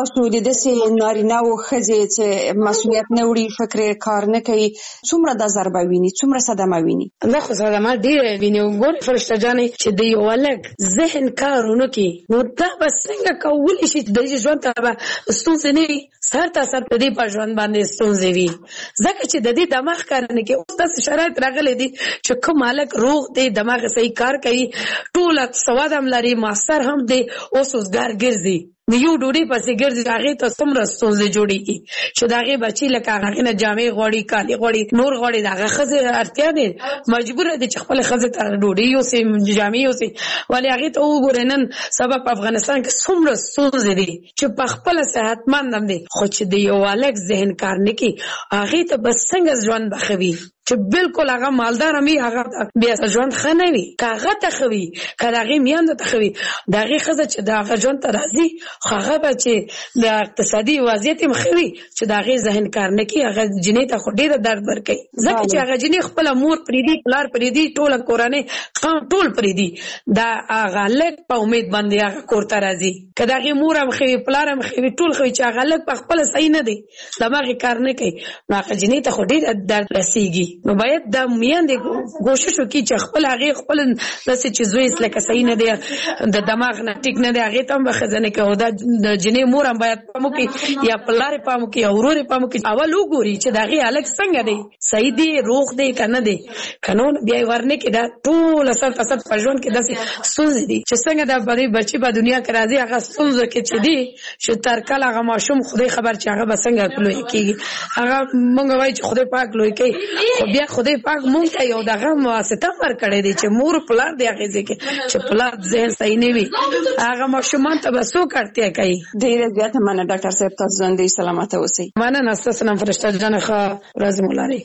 تاسو د داسې نارینه او ښځې چې مسؤلیت نه وړي فکر کار نه کوي څومره دا ضربه ویني څومره صدمه ویني؟ زه خو صدمه ډېره ویني. وګورئ فرشته جانې چې د یو هلک ذهن کار ونه کړي نو دا به څنګه کولی شي چې د دې ژوند ته به ستونزې نه وي سر ته سر په دې په ژوند باندې ستونزې وي ځکه چې د دې دماغ کار نه کوي. اوس داسې شرایط راغلی دي چې کوم هلک روغ دی دماغ صحیح کار کوي ټوله سواد هم لري ماستر هم دی اوس اوسګار ګرځي نو یو ډوډۍ پسې ګرځي هغې ته څومره ستونزې جوړېږي چې د هغې بچي لکه هغې نه جامې غواړي کالي غواړي نور غواړي د هغه ښځې اړتیا دی مجبوره دی چې خپلې ښځې ته ډوډۍ یوسي جامې یوسي ولې هغې ته وګورئ نن سبا په افغانستان کې څومره ستونزې دي چې په خپله صحتمند هم دی خو چې د یو هلک ذهن کار نه کوي هغې ته به څنګه ژوند به ښه وي چې بالکل هغه مالدار هم وي هغه بیا ژوند ښه نه وي که هغه ته ښه وي که د هغې میندو ته ښه وي د هغې ښځه چې د هغه ژوند ته راځي خو هغه به چې د اقتصادي وضعیت هم ښه وي چې د هغې ذهن کار نه کوي هغه جینۍ ته خو ډېره درد ورکوي ځکه چې هغه جینۍ خپله مور پرېږدي پلار پرېږدي ټوله کورنۍ قوم ټول پرېږدي دا هغه هلک په امید باندې هغه کور ته راځي که د هغې مور هم ښه وي پلار هم ښه وي ټول ښه وي چې هغه هلک په خپله صحیح نه دی دماغ یې کار نه کوي نو هغه جینۍ ته خو ډېر درد رسېږي نو باید د میندې کوشش وکړي چې خپل هغې خپل داسې چې زوی لکه صحیح نه دی د دماغ نه ټیک نه دی هغې ته هم به ښځه نه کوي او دا د جینۍ مور هم باید پام وکړي یا پلار یې پام وکړي یا ورور یې پام وکړي اول وګوري چې د هغې هلک څنګه دی صحیح دی روغ دی که نه دی که نو بیا یې ور نه کړي دا ټوله سر په سر په ژوند کې داسې ستونزې دي چې څنګه دا به بچي په دنیا کې راځي هغه ستونزو کې چې دي چې تر کله هغه ماشوم خدای خبر چې هغه به څنګه لوی کېږي هغه مونږ وایو چې خدای پاک لوی کوي خو بیا خدای پاک مونږ ته یو دغه واسطه ورکړی دی چې مور پلار دی هغې ځای کې چې پلار ذهن صحیح نه وي هغه ماشومان ته به څوک اړتیا کوي. ډېره زیاته مننه ډاکټر صاحب تاسو ژوندۍ سلامته اوسئ. مننه ستاسو نام فرشته جانه ښه ورځ مو لرئ.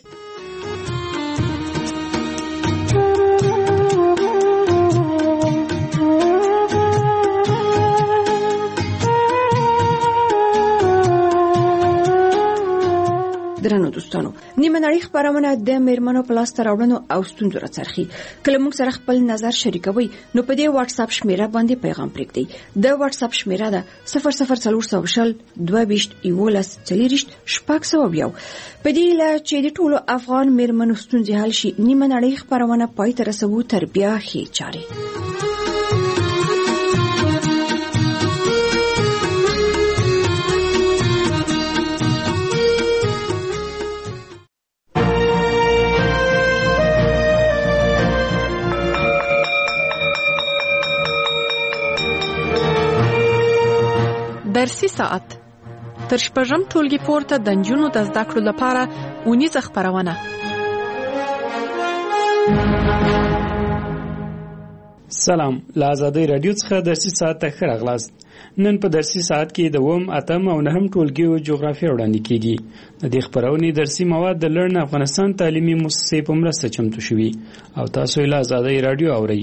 درنو دوستانو نیمه نړۍ خپرونه د میرمنو په لاسته راوړنو او ستونزو راڅرخي کله موږ سره خپل نظر شریکوي نو په دې واتس اپ شمیره باندې پیغام پرېږدئ د واتس اپ شمیره ده صفر صفر څلور سوه شل دوه ویشت یولس څلېرویشت شپږ سوه یو په دې هیله چې د ټولو افغان میرمنو ستونزې حل شي نیمه نړۍ خپرونه پای ته رسوو تر بیا ښې چارې. درسي ساعت تر شپږم ټولګي پورته د نجونو د زده کړو لپاره اونیزه خپرونه. سلام، له آزادۍ رادیو څخه درسي ساعت ته ښه راغلاست. نن په درسي ساعت کې د اووم اتم او نهم ټولګیو جغرافیه وړاندې کیږي. د دې خپرونې درسي مواد د لرن افغانستان تعلیمي مؤسسې په مرسته چمتو شوي او تاسو یې له آزادۍ رادیو اورئ.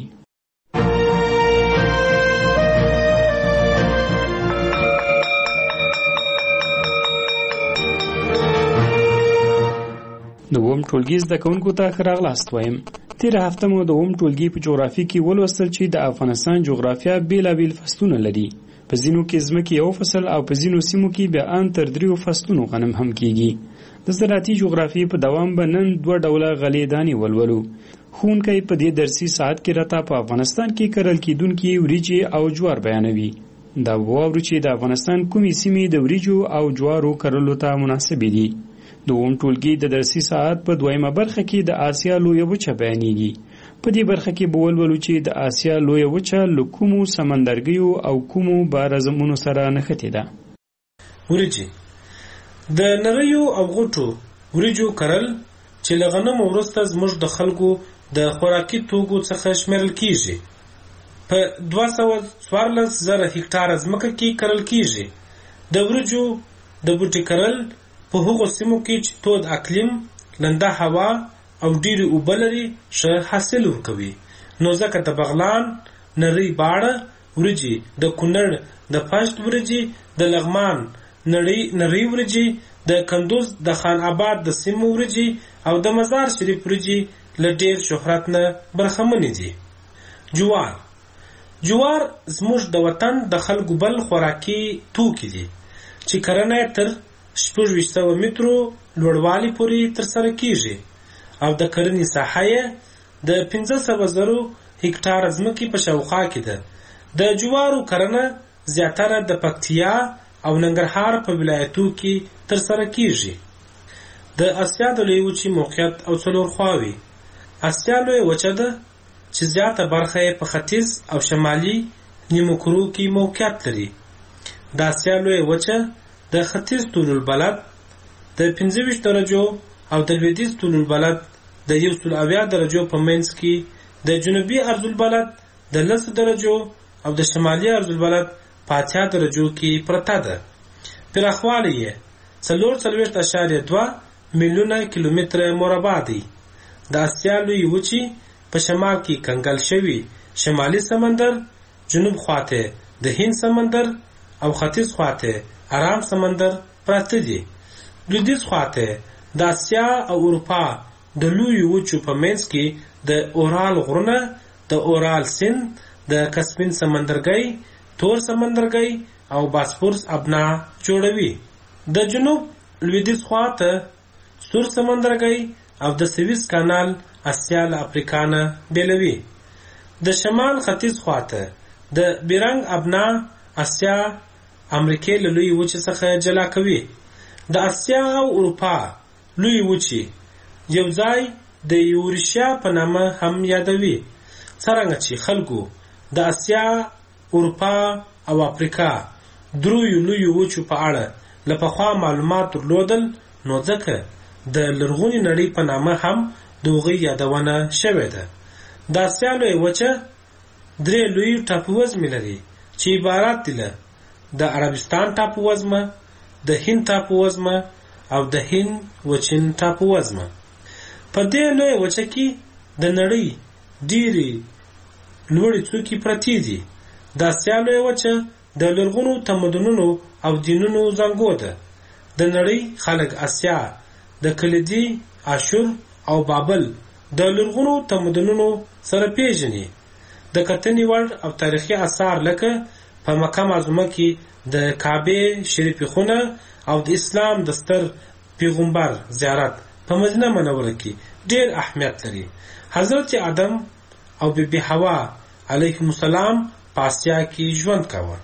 د اووم ټولګي زده کوونکو ته ښه راغلاست وایم. تېره هفته مو د اووم ټولګي په جغرافیه کې ولوستل چې د افغانستان جغرافیه بېلابېل فصلونه لري. په ځینو کې ځمکې یو فصل او په ځینو سیمو کې بیا ان تر دریو فصلونو غنم هم کیږي. د زراعتي جغرافیې په دوام به نن دوه ډوله غلې دانې ولولو. ښوونکی په دې درسي ساعت کې راته په افغانستان کې کرل کېدونکي وریجې او جوار بیانوي. دا به واورو چې د افغانستان کومې سیمې د وریجو او جوارو کرلو ته مناسبې دي. د اووم ټولګي د درسي ساعت په دویمه برخه کې د آسیا لویه وچه بیانېږي. په دې برخه کې به ولولو چې د آسیا لویه وچه له کومو سمندرګیو او کومو بارزمونو سره نښتې ده. وریجې د نریو او غوټو وریجو کرل چې له غنمو وروسته زموږ د خلکو د خوراکي توکو څخه شمیرل کیږي. په دوه سوه څوارلس زره هکټاره ځمکه کې کرل کیږي. د وریجو د بوټي کرل په هغو سیمو کې چې تود اقلیم، لنده هوا او ډېرې اوبه لري ښه حاصل ورکوي. نو ځکه د بغلان، نرۍ باړه وریجې، د کونړ د پشت وریجې، د لغمان نرۍ وریجې، د کندوز د خان آباد د سیمو وریجې او د مزار شریف وریجې له ډېر شهرت نه برخمنې دي. جوار جوار زموږ د وطن د خلکو بل خوراکي توکي دي. چې کرنه تر شپږ ویشت سوه مترو لوړوالي پورې ترسره کیږي او د کرنې ساحه یې د پنځه سوه زرو هکټاره ځمکې په شاوخوا کې ده. د جوارو کرنه زیاتره د پکتیا او ننګرهار په ولایتو کې ترسره کیږي. د اسیا د لویې وچې موقعیت او څلور خواوې. اسیا لویه وچه ده چې زیاته برخه یې په ختیځ او شمالي نیمو کرو کې موقعیت لري. د اسیا لویه وچه د ختیځ طول البلد د پنځه ویشت درجو او د لویدیځ طول البلد د یو سل اویا درجو په منځ کې، د جنوبي عرض البلد د لس درجو او د شمالي عرض البلد په اتیا درجو کې پرته ده. پراخوالی یې څلور څلوېښت اعشاریه دوه میلیونه کیلومتره مربع دی. د اسیا لویې وچې په شمال کې کنګل شوي شمالي سمندر، جنوب خواته د هند سمندر او ختیځ خواته ارام سمندر پراته دي. لویدیځ خواته د اسیا او اروپا د لویو وچو په منځ کې د اورال غرونه، د اورال سیند، د کسپین سمندرګي، تور سمندرګي او باسفورس ابنا جوړوي. د جنوب لویدیځ خواته سور سمندرګي او د سویس کانال اسیا له افریقا نه بیلوي. د شمال ختیځ خواته د بیرنګ ابنا اسیا امریکې له لویې وچې څخه جلا کوي. د اسیا او اروپا لویې وچې یو ځای د یورشیا په نامه هم یادوي. څرنګه چې خلکو د اسیا، اروپا او افریقا دریو لویو وچو په اړه له پخوا معلومات درلودل، نو ځکه د لرغونې نړۍ په نامه هم د هغوی یادونه شوې ده. د اسیا لویه وچه درې لوی ټاپووزمې لري چې عبارت دي له د عربستان ټاپووزمه، د هند ټاپووزمه او د هند وچین ټاپووزمه. په دې لویه وچه کې د نړۍ ډېرې لوړې څوکې پرتې دي. د اسیا لویه وچه د لرغونو تمدنونو او دینونو زانګو ده. د نړۍ خلک اسیا د کلیدي، اشور او بابل د لرغونو تمدنونو سره پیژني. د کتنې وړ او تاریخي آثار لکه په مکه معظمه کې د کعبه شریفې خونه او د اسلام د ستر پیغمبر زیارت په مدینه منوره کې ډېر اهمیت لري. حضرت آدم او بیبي حوا علیهم السلام په اسیا کې ژوند کاوه.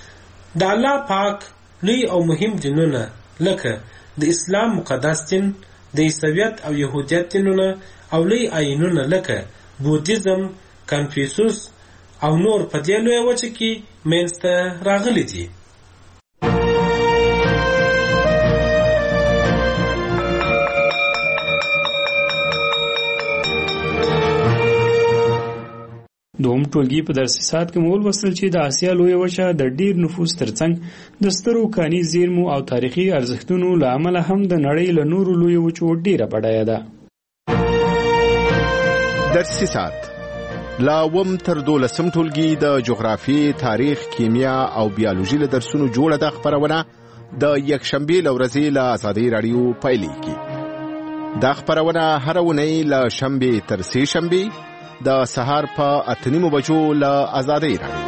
د الله پاک لوی او مهم دینونه لکه د اسلام مقدس دین، د عیسویت او یهودیت دینونه او لوی آیینونه لکه بودیزم، کنفیوسوس او نور په دې لویه وچه کې منځته راغلي دي. دوم ټولګي په درسي ساعت کې مول وصل چې د اسیا لویه وچه د ډیر نفوس ترڅنګ د سترو کاني زیرمو او تاریخي ارزښتونو له امله هم د نړۍ له نورو لویو وچو ډیره بډایه ده. درسي ساعت لا وم تر دولسم ټولګي د جغرافي، تاریخ، کیمیا او بیولوژي له درسونو جوړه د خبرونه د یکشنبه لورځي له آزادۍ رادیو پایلیږي. دا خبرونه هر ونی له شنبه تر سه شنبه د سهار په اتنیمو بجو له آزادۍ رادیو.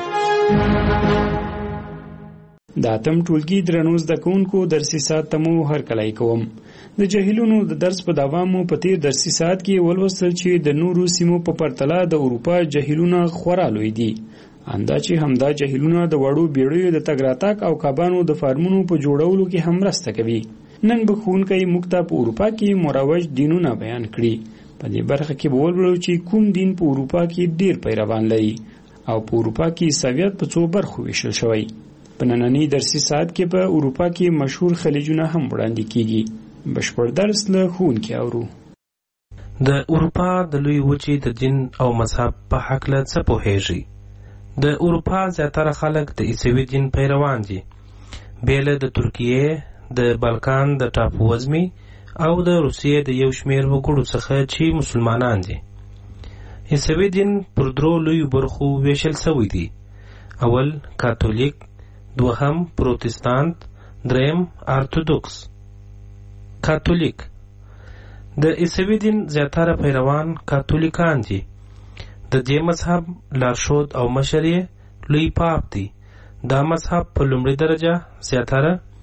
د اتم ټولګي درنو زده کوونکو درسي ساعت ته مو هرکلی کوم. د جهیلونو د درس په دوام په تیر درسي ساعت کې ولوستل چې د نورو سیمو په پرتله د اروپا جهیلونه خورا لوی دي. اندا چې همدا جهیلونه د وړو بیړیو د تګ راتګ او کبانو د فارمونو په جوړولو کې هم مرسته کوي. نن به ښوونکی موږ ته په اروپا کې مروج دینونه بیان کړي. په دې برخه کې به ولولو چې کوم دین په اروپا کې ډیر پیروان لري او په اروپا کې عیسویت په څو برخو ویشل شوی. په نننۍ درسي ساعت کې په اروپا کې مشهور خلیجونه هم وړاندې کیږي. بشپړ درس له ښوونکي اورو. د اروپا د لوی وچې د دین او مذهب په هکله څه پوهیږي؟ د اروپا زیاتره خلک د عیسوي دین پیروان دي، بیله د ترکیې، د بلکان د ټاپووزمې او د روسیې د یو شمېر وګړو څخه چې مسلمانان دي. عیسوي دین پر درو لویو برخو ویشل شوی دی. اول کاتولیک، دوهم پروتستانت، دریم ارتودوکس. کاتولیک د عیسوي دین زیاتره پیروان کاتولیکان دي. د دې مذهب لارښود او مشر یې لوی پاپ دی. دا مذهب په لومړۍ درجه زیاتره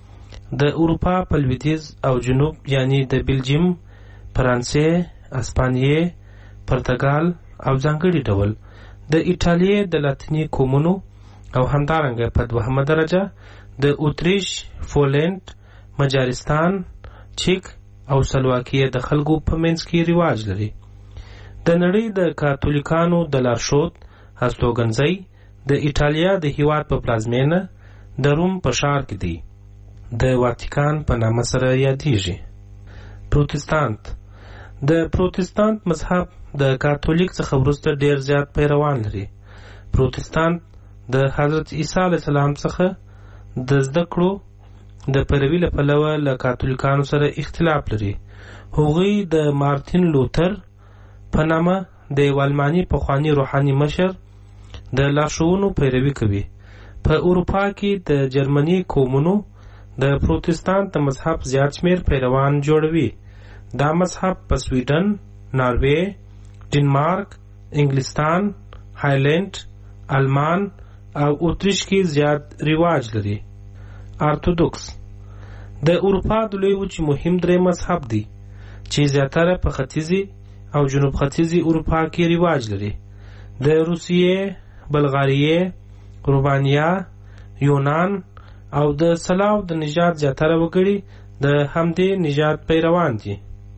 د اروپا په لویدیځ او جنوب یعنی د بلجیم، فرانسې، اسپانیې، پرتګال او ځانګړي ډول د ایټالیې د لاتیني قومونو او همدارنګه په دوهمه درجه د اتریش، پولند، مجارستان، چیک او سلواکیه د خلکو په منځ کې رواج لري. د نړۍ د کاتولیکانو د لارښود هستوګنځي د ایټالیا د هیواد په پلازمینه د روم په ښار کې دی. د واتیکان په نامه سره یادیږي. پروتستانت د پروتستانت مذهب د کاتولیک څخه وروسته ډیر زیات پیروان لري. پروتستانت د حضرت عیسی علیه السلام څخه د زده کړو د پیروي له پلوه له کاتولیکانو سره اختلاف لري. هغوی د مارتین لوتر په نامه د یو الماني پخواني روحاني مشر د لارښوونو پیروي کوي. په اروپا کې د جرمني قومونو د پروتستانت د مذهب زیات شمیر پیروان جوړوي. دا مذهب په سویډن، ناروې، ډنمارک، انګلستان، هایلند، آلمان او اتریش کې زیات رواج لري. ارتودوکس د اروپا د لوی وچې مهم درې مذهب دی چې زیاتره په ختیځي او جنوب ختیځي اروپا کې رواج لري. د روسیې، بلغاریې، رومانیا، یونان او د سلاو د نژاد زیاتره وګړي د همدې نژاد پیروان دي.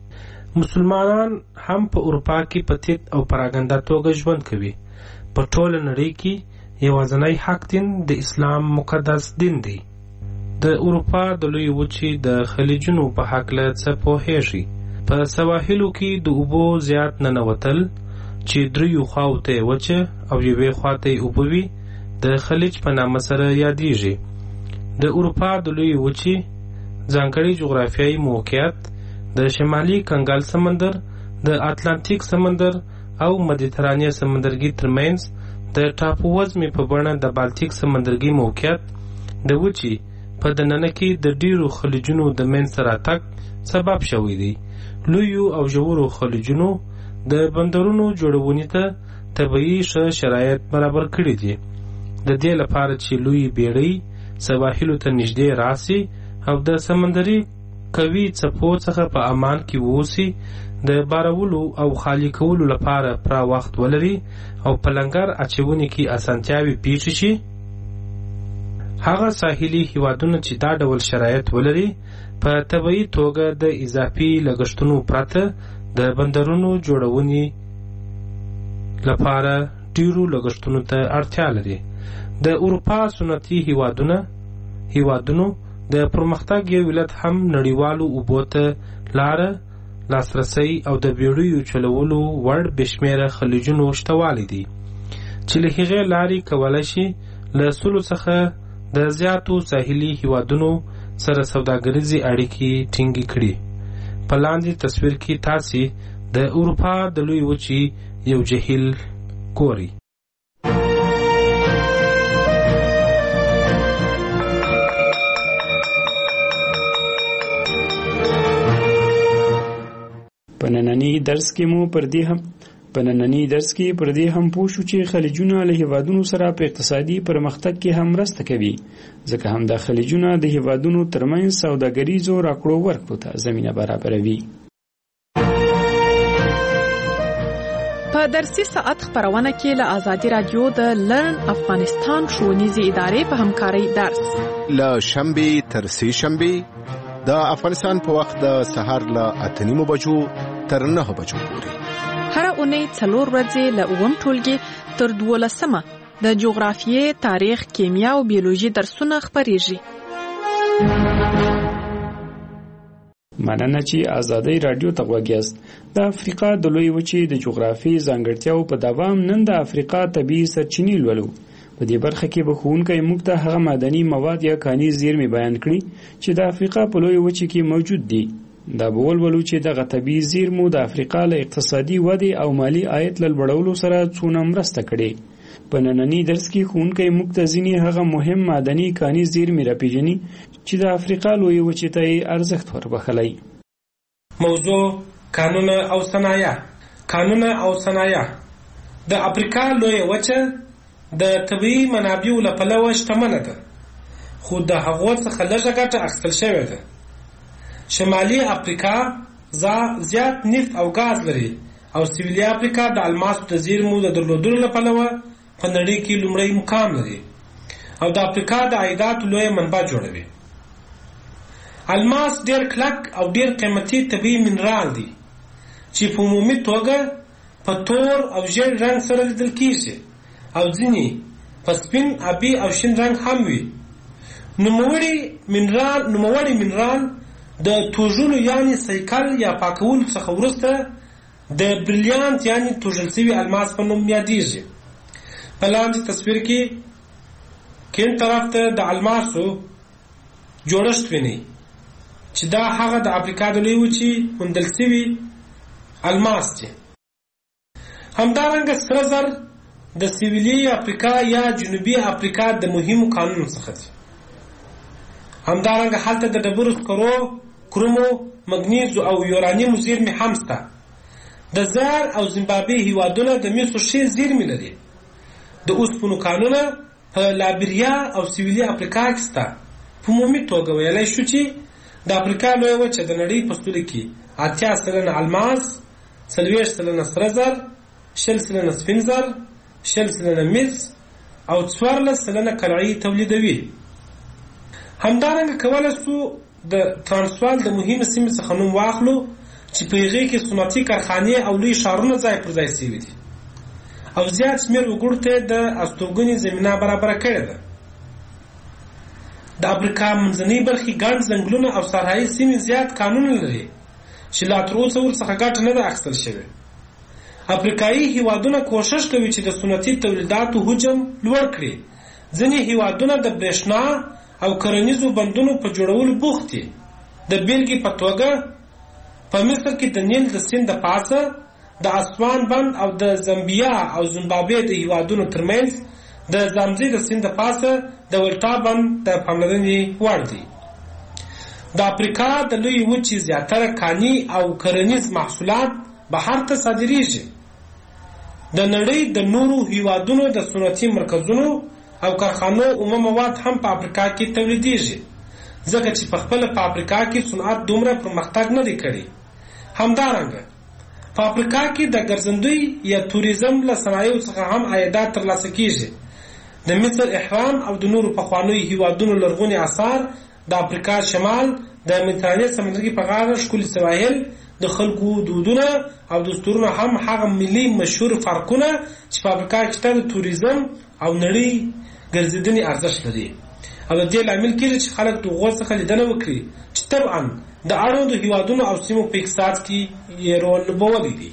مسلمانان هم په اروپا کې په تیت او پراګنده توګه ژوند کوي. په ټوله نړۍ کې یوازینی حق دین د اسلام مقدس دین دی. د اروپا د لوی وچې د خلیجونو په هکله څه پوهیږي؟ په سواحلو کې د اوبو زیات ننوتل چې دریو خواو ته وچه او یوې خواته اوبه وي د خلیج په نامه سره یادیږي. د اروپا د لوی وچې ځانګړی جغرافیایي موقعیت د شمالي کنګل سمندر، د اتلانتیک سمندر او مدیترانې سمندرګي ترمنځ د ټاپو وزمې په بڼه د بالتیک سمندرګي موقعیت د وچې په دننه کې د ډیرو خلیجونو د منځته راتګ سبب شوی دی. لویو او ژورو خلیجونو د بندرونو جوړونې ته طبیعي ښه شرایط برابر کړي دي. د دې لپاره چې لوی بیړۍ سواحلو ته نږدې راسي او د سمندري قوي څپو څخه په امان کې ووسي، د بارولو او خالی کولو لپاره پوره وخت ولري او په لنګر اچونې کې اسانتیاوې پیښ شي. هغه ساحلي هیوادونه چې دا ډول شرایط ولري په طبیعي توګه د اضافي لګښتونو پرته د بندرونو جوړونې لپاره ډیرو لګښتونو ته اړتیا لري. د اروپا سنتي هیوادونه هیوادونو د پرمختګ یو علت هم نړیوالو اوبو ته لاره، لاسرسی او د بیړیو چلولو وړ بشمیره خلیجونو شتوالی دي چې له هغې لارې کولی شي له سلو څخه د زیاتو ساحلي هیوادونو سره سوداګریزې اړیکې ټینګې کړي. په لاندې تصویر کې تاسې د اروپا د لوی وچې یو جهیل ګورئ. په نننی درس کې مو پر دې هم په نننی درس کې پر دې هم پوه شو چې خلیجونه له هیوادونو سره په اقتصادي پرمختګ کې هم مرسته کوي، ځکه هم د خلیجونه د هیوادونو ترمنځ سوداګریزو راکړو ورکړو ته زمینه برابروي. په درسي ساعت خبرونه کې له آزادي رادیو د لرن افغانستان ښوونیزې ادارې په همکارۍ درس له شنبې تر سې شنبې د افغانستان په وخت د سهار له اته نیمو بجو تر نهه بجو پورې. هر اونۍ څلور ورځې له اووم ټولګي تر دولسمه د جغرافیې، تاریخ، کیمیا او بیولوژي درسونه خپریږي. مننه چې آزادۍ رادیو ته غوږ یاست. د افریقا د لوی وچې د جغرافیې ځانګړتیاو په دوام نن د افریقا طبیعي سرچینې لولو. په دې برخه کې به ښوونکی موږ ته هغه معدني مواد یا کاني زیرمې بیان کړي چې د افریقا په لوی وچې کې موجود دي. دا به ولولو چې دغه طبیعي زیرمو د افریقا له اقتصادي ودې او مالي عاید له لوړولو سره څونه مرسته کړې. په ننني درس کې ښوونکی موږ ته ځینې هغه مهم معدني کاني زیرمې راپېژني چې د افریقا لوی وچې ته یې ارزښت وربخلی. موضوع کانونه او صنایع. کانونه او صنایع د افریقا لوی وچه د طبیعي منابعو له پلوه شتمنه ده، خو د هغو څخه لږه ګټه اخیستل شوې ده. شمالي افریقا زیات نفت او ګاز لري او سویلي افریقا د الماسو د زیرمو د درلودلو له پلوه په نړۍ کې لومړی مقام لري او د افریقا د عایداتو لویه منبع جوړوي. الماس ډېر کلک او ډېر قیمتي طبیعي منرال دی چې په عمومي توګه په تور او ژیړ رنګ سره لیدل کیږي او ځینې په سپین، آبي او شین رنګ هم وي. نوموړی منرال نوموړی منرال د توژلو یعنی سیکل یا پاکولو څخه وروسته د بریلیانت یعنی توژل شوي الماس په نوم یادیږي. په لاندې تصویر کې کیڼ طرف ته د الماسو جوړښت وینئ چې دا هغه د افریقا د لویې وچې موندل شوي الماس دي. همدارنګه سره زر د سویلي افریقا یا جنوبي افریقا د مهمو کانونو څخه دي. همدارنګه هلته د ډبرو سکرو، کرومو، مګنیزو او یورانیمو زیرمې هم شته. د زار او زیمبابوې هیوادونه د مسو ښې زیرمې لري. د اوسپنو کانونه په لایبریا او سویلي افریقا کې شته. په عمومي توګه ویلی شو چې د افریقا لویه وچه د نړۍ په سطحه کې اتیا سلنه الماس، څلوېښت سلنه سره زر، شل سلنه سپین زر، شل سلنه مس او څوارلس سلنه قلعې تولیدوي. همدارنګه کولی شو د ترانسوال د مهمې سیمې څخه نوم واخلو چې په هغې کې صنعتي کارخانې او لوی ښارونه ځای پر ځای شوي دي او زیات شمېر وګړو ته د استوګنې زمینه برابره کړې ده. د افریقا منځنۍ برخې ګڼ ځنګلونه او صحرایي سیمې زیات کانونه لري چې لا تر اوسه ورڅخه ګټه نه ده اخیستل شوې. افریقایي هیوادونه کوښښ کوي چې د صنعتي تولیداتو حجم لوړ کړي. ځینې هیوادونه د برېښنا او کرنیزو بندونو په جوړولو بوخت دي. د بیلګې په توګه په مصر کې د نیل د سیند د پاسه د اسوان بند او د زامبیا او زیمبابوې د هیوادونو ترمنځ د زامزي د سیند د پاسه د ولټا بند د پاملرنې وړ دی. د افریقا د لویې وچې زیاتره کاني او کرنیز محصولات بهر ته صادریږي. د نړۍ د نورو هیوادونو د صنعتي مرکزونو او کارخانو عمومي مواد هم په افریقا کې تولیدېږي ځکه چې په خپله په افریقا کې صنعت دومره پرمختګ نه دی کړی. همدارنګه په افریقا کې د ګرځندوی یا توریزم له صنایعو څخه هم عایدات ترلاسه کیږي. د مصر احرام او د نورو پخوانیو هیوادونو لرغوني آثار، د افریقا شمال، د مدیترانې سمندرګي په غاړه ښکلي سواحل، د خلکو دودونه او دستورونه هم هغه ملي مشهور فرقونه چې په افریقا کې شته د توریزم او نړۍ ګرځېدنې ارزښت لري او د دې لامل کېږي چې خلک د هغو څخه لیدنه وکړي چې طبعا د اړوندو هیوادونو او سیمو په اقتصاد کې یې رول لوبولی دی.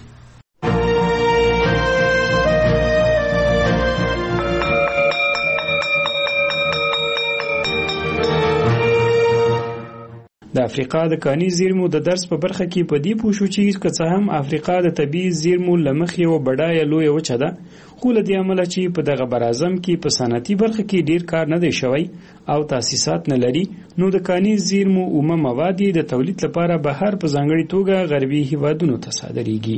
د افریقا د کاني زیرمو د درس په برخه کې په دې پوه شو چې که څه هم افریقا د طبیعي زیرمو له مخې یوه بډایه لویه وچه ده، خو له دې امله چې په دغه براعظم کې په صنعتي برخه کې ډیر کار نه دی شوی او تاسیسات نه لري، نو د کاني زیرمو عمومي مواد د تولید لپاره بهر په ځانګړې توګه غربي هیوادونو ته صادریږي.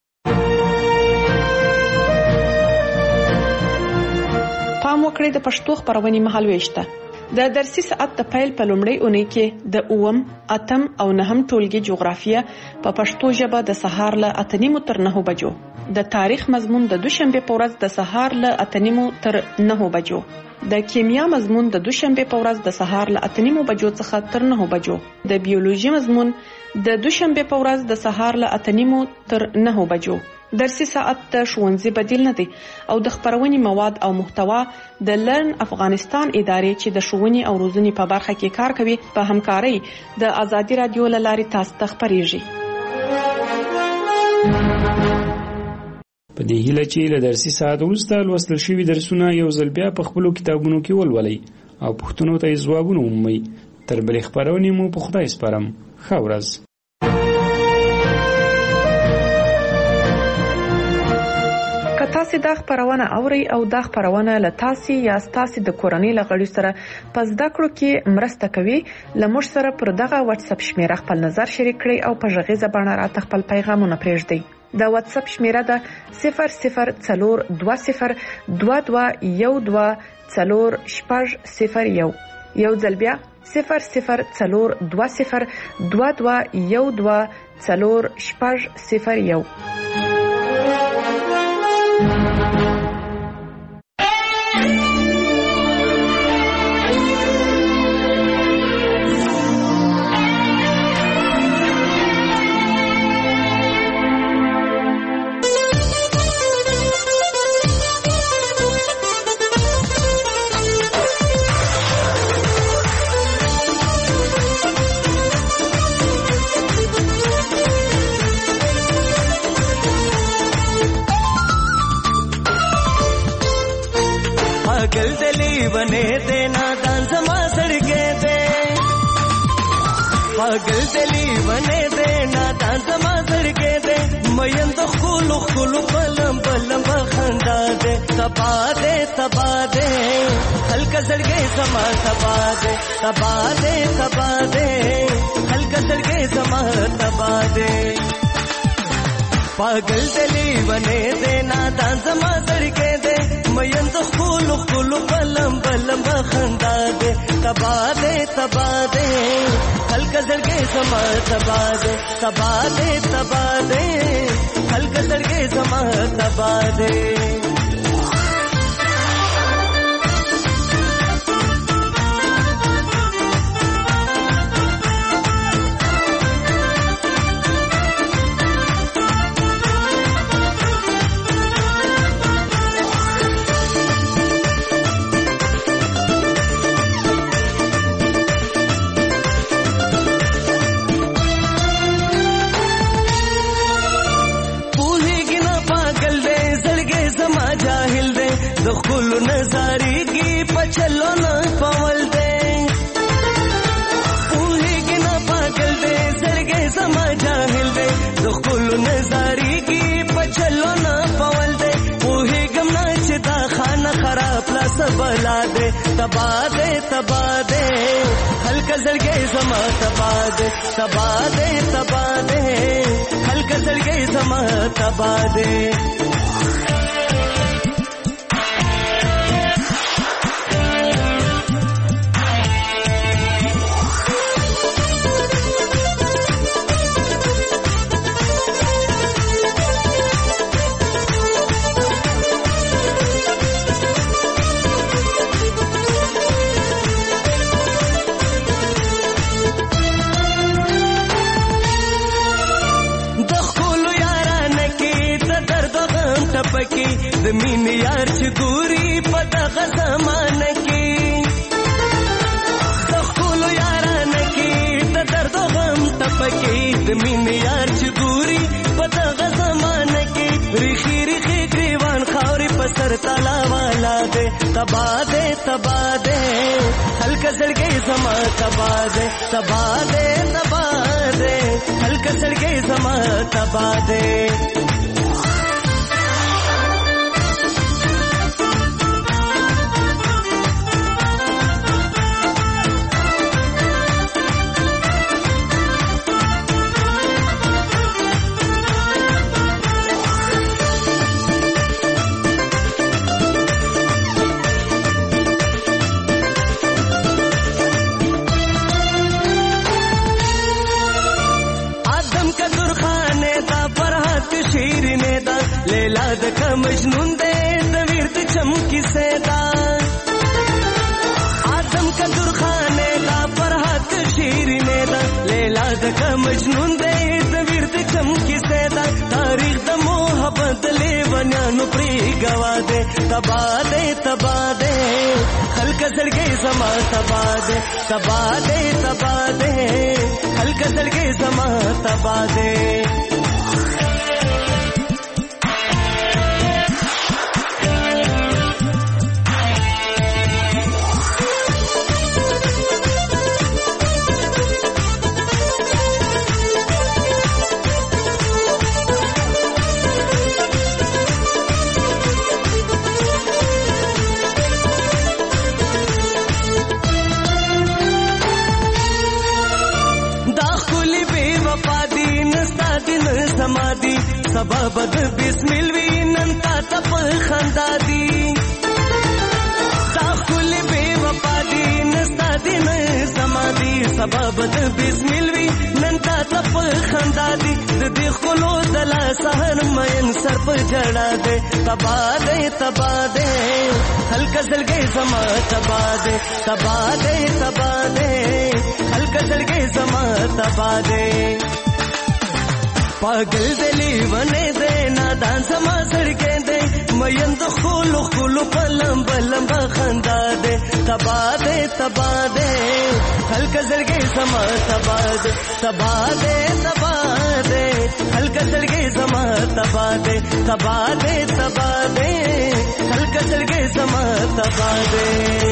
پام وکړئ د پښتو خپرونې مهالويشته. د درسي ساعت د پیل په لومړۍ اونۍ کې د اووم، اتم او نهم ټولګي جغرافیه په پښتو ژبه د سهار له اته نیمو تر نهو بجو، د تاریخ مضمون د دوشنبه په ورځ د سهار له اته نیمو تر نهو بجو، د کیمیا مضمون د دوشنبه په ورځ د سهار له اته نیمو بجو څخه تر نهو بجو، د بیولوژي مضمون د دوشنبه په ورځ د سهار له اته نیمو تر نهو بجو. درسي ساعت د ښوونځي بدیل نه دی او د خپرونې مواد او محتوا د لرن افغانستان ادارې چې د ښوونې او روزنې په برخه کې کار کوي په همکارۍ د ازادي رادیو له لارې تاسو ته خپریږي. په دې هیله چې له درسي ساعت وروسته لوستل شوي درسونه یو ځل بیا په خپلو کتابونو کې ولولئ او پوښتنو ته یې ځوابونه ومومئ. تر بلې خپرونې مو په خدای سپارم. ښه ورځ. که تاسو دا خبرونه اورئ او دا خبرونه له تاسو یا تاسو د کورنۍ لغړي سره پس دا کړو کې مرسته کوي، لمر سره پر دغه واتس اپ شمیره خپل نظر شریک کړئ او په ژغیزه باندې راته خپل پیغامونه پرېږدئ. دا واتس اپ شمیره ده صفر صفر څلور دوه صفر دوه دوه یو دوه څلور شپږ صفر یو. یو ځل بیا صفر صفر څلور دوه صفر دوه دوه یو دوه څلور شپږ صفر یو. पागल दिली बने दे नादान जमा सड़के दे, पागल दिली बने दे नादान जमा सड़के दे, मयन तो खुलू खुलू बलम बलम बखंडा दे, तबा दे तबा दे हल्का सड़के समा तबा दे तबा दे तबा दे हल्का सड़के समा तबा दे. पागल दिली बने दे नादान जमा सड़के दे, मयन तो खुलू खुलू बलम बलम बखंडा दे, तबा दे तबा दे हल्का सड़के समा तबा दे तबा दे तबा दे हल्का सड़के समा तबा दे. दखुल नजारी की पचलो न पवल दे, उन्हीं की न पागल दे सरगे समा जाहिल दे, दखुल नजारी की पचलो न पवल दे, उन्हीं गमना चिता खाना खराब ला सबला दे, तबा दे तबा दे हल्का सरगे समा तबा दे तबा दे तबा दे हल्का सरगे समा तबा दे. पकी दमीन यार चगूरी पता ज़मान की, दखुल यारान की दर्द गम तपकी दमीन यार चगूरी पता ज़मान की, रिखी रिखी ग्रीवान खावरी पसर ताला वाला दे, तबा दे तबा दे हल्का सड़के समा तबा दे तबा दे तबा दे हल्का सड़के समा तबा दे. लेला दका मजनून दे दवीर द चमकी सेदा, आदम का दुरखाने दा फरहात शीरने दा, लेला दका मजनून दे दवीर द चमकी सेदा, तारीख द मोहब्बत ले बन्यानु प्री गवा दे, तबा दे तबा दे हल्का सड़के समा तबा दे तबा दे तबा दे हल्का सड़के समा तबा दे. समाधि सबब बिस्मिल्वी नंता तप खंदा दी, दाखुल बेवफा दी नस्ता दी سبب د بسمیل وی نن تا تپ خندا دی د دې خلو دلا سحر مین سر په جړا دے تبا دے تبا دے هلکا زلګي زما تبا دے تبا دے تبا دے هلکا زلګي زما تبا دے पागल दिली बने दे नादान समा सड़के दे मयन तो खोलो खोलो पलम बलम खंदा दे तबा दे तबा दे हल्का जलगे समा तबा दे तबा दे तबा दे हल्का जलगे समा तबा दे तबा दे तबा दे हल्का जलगे समा तबा दे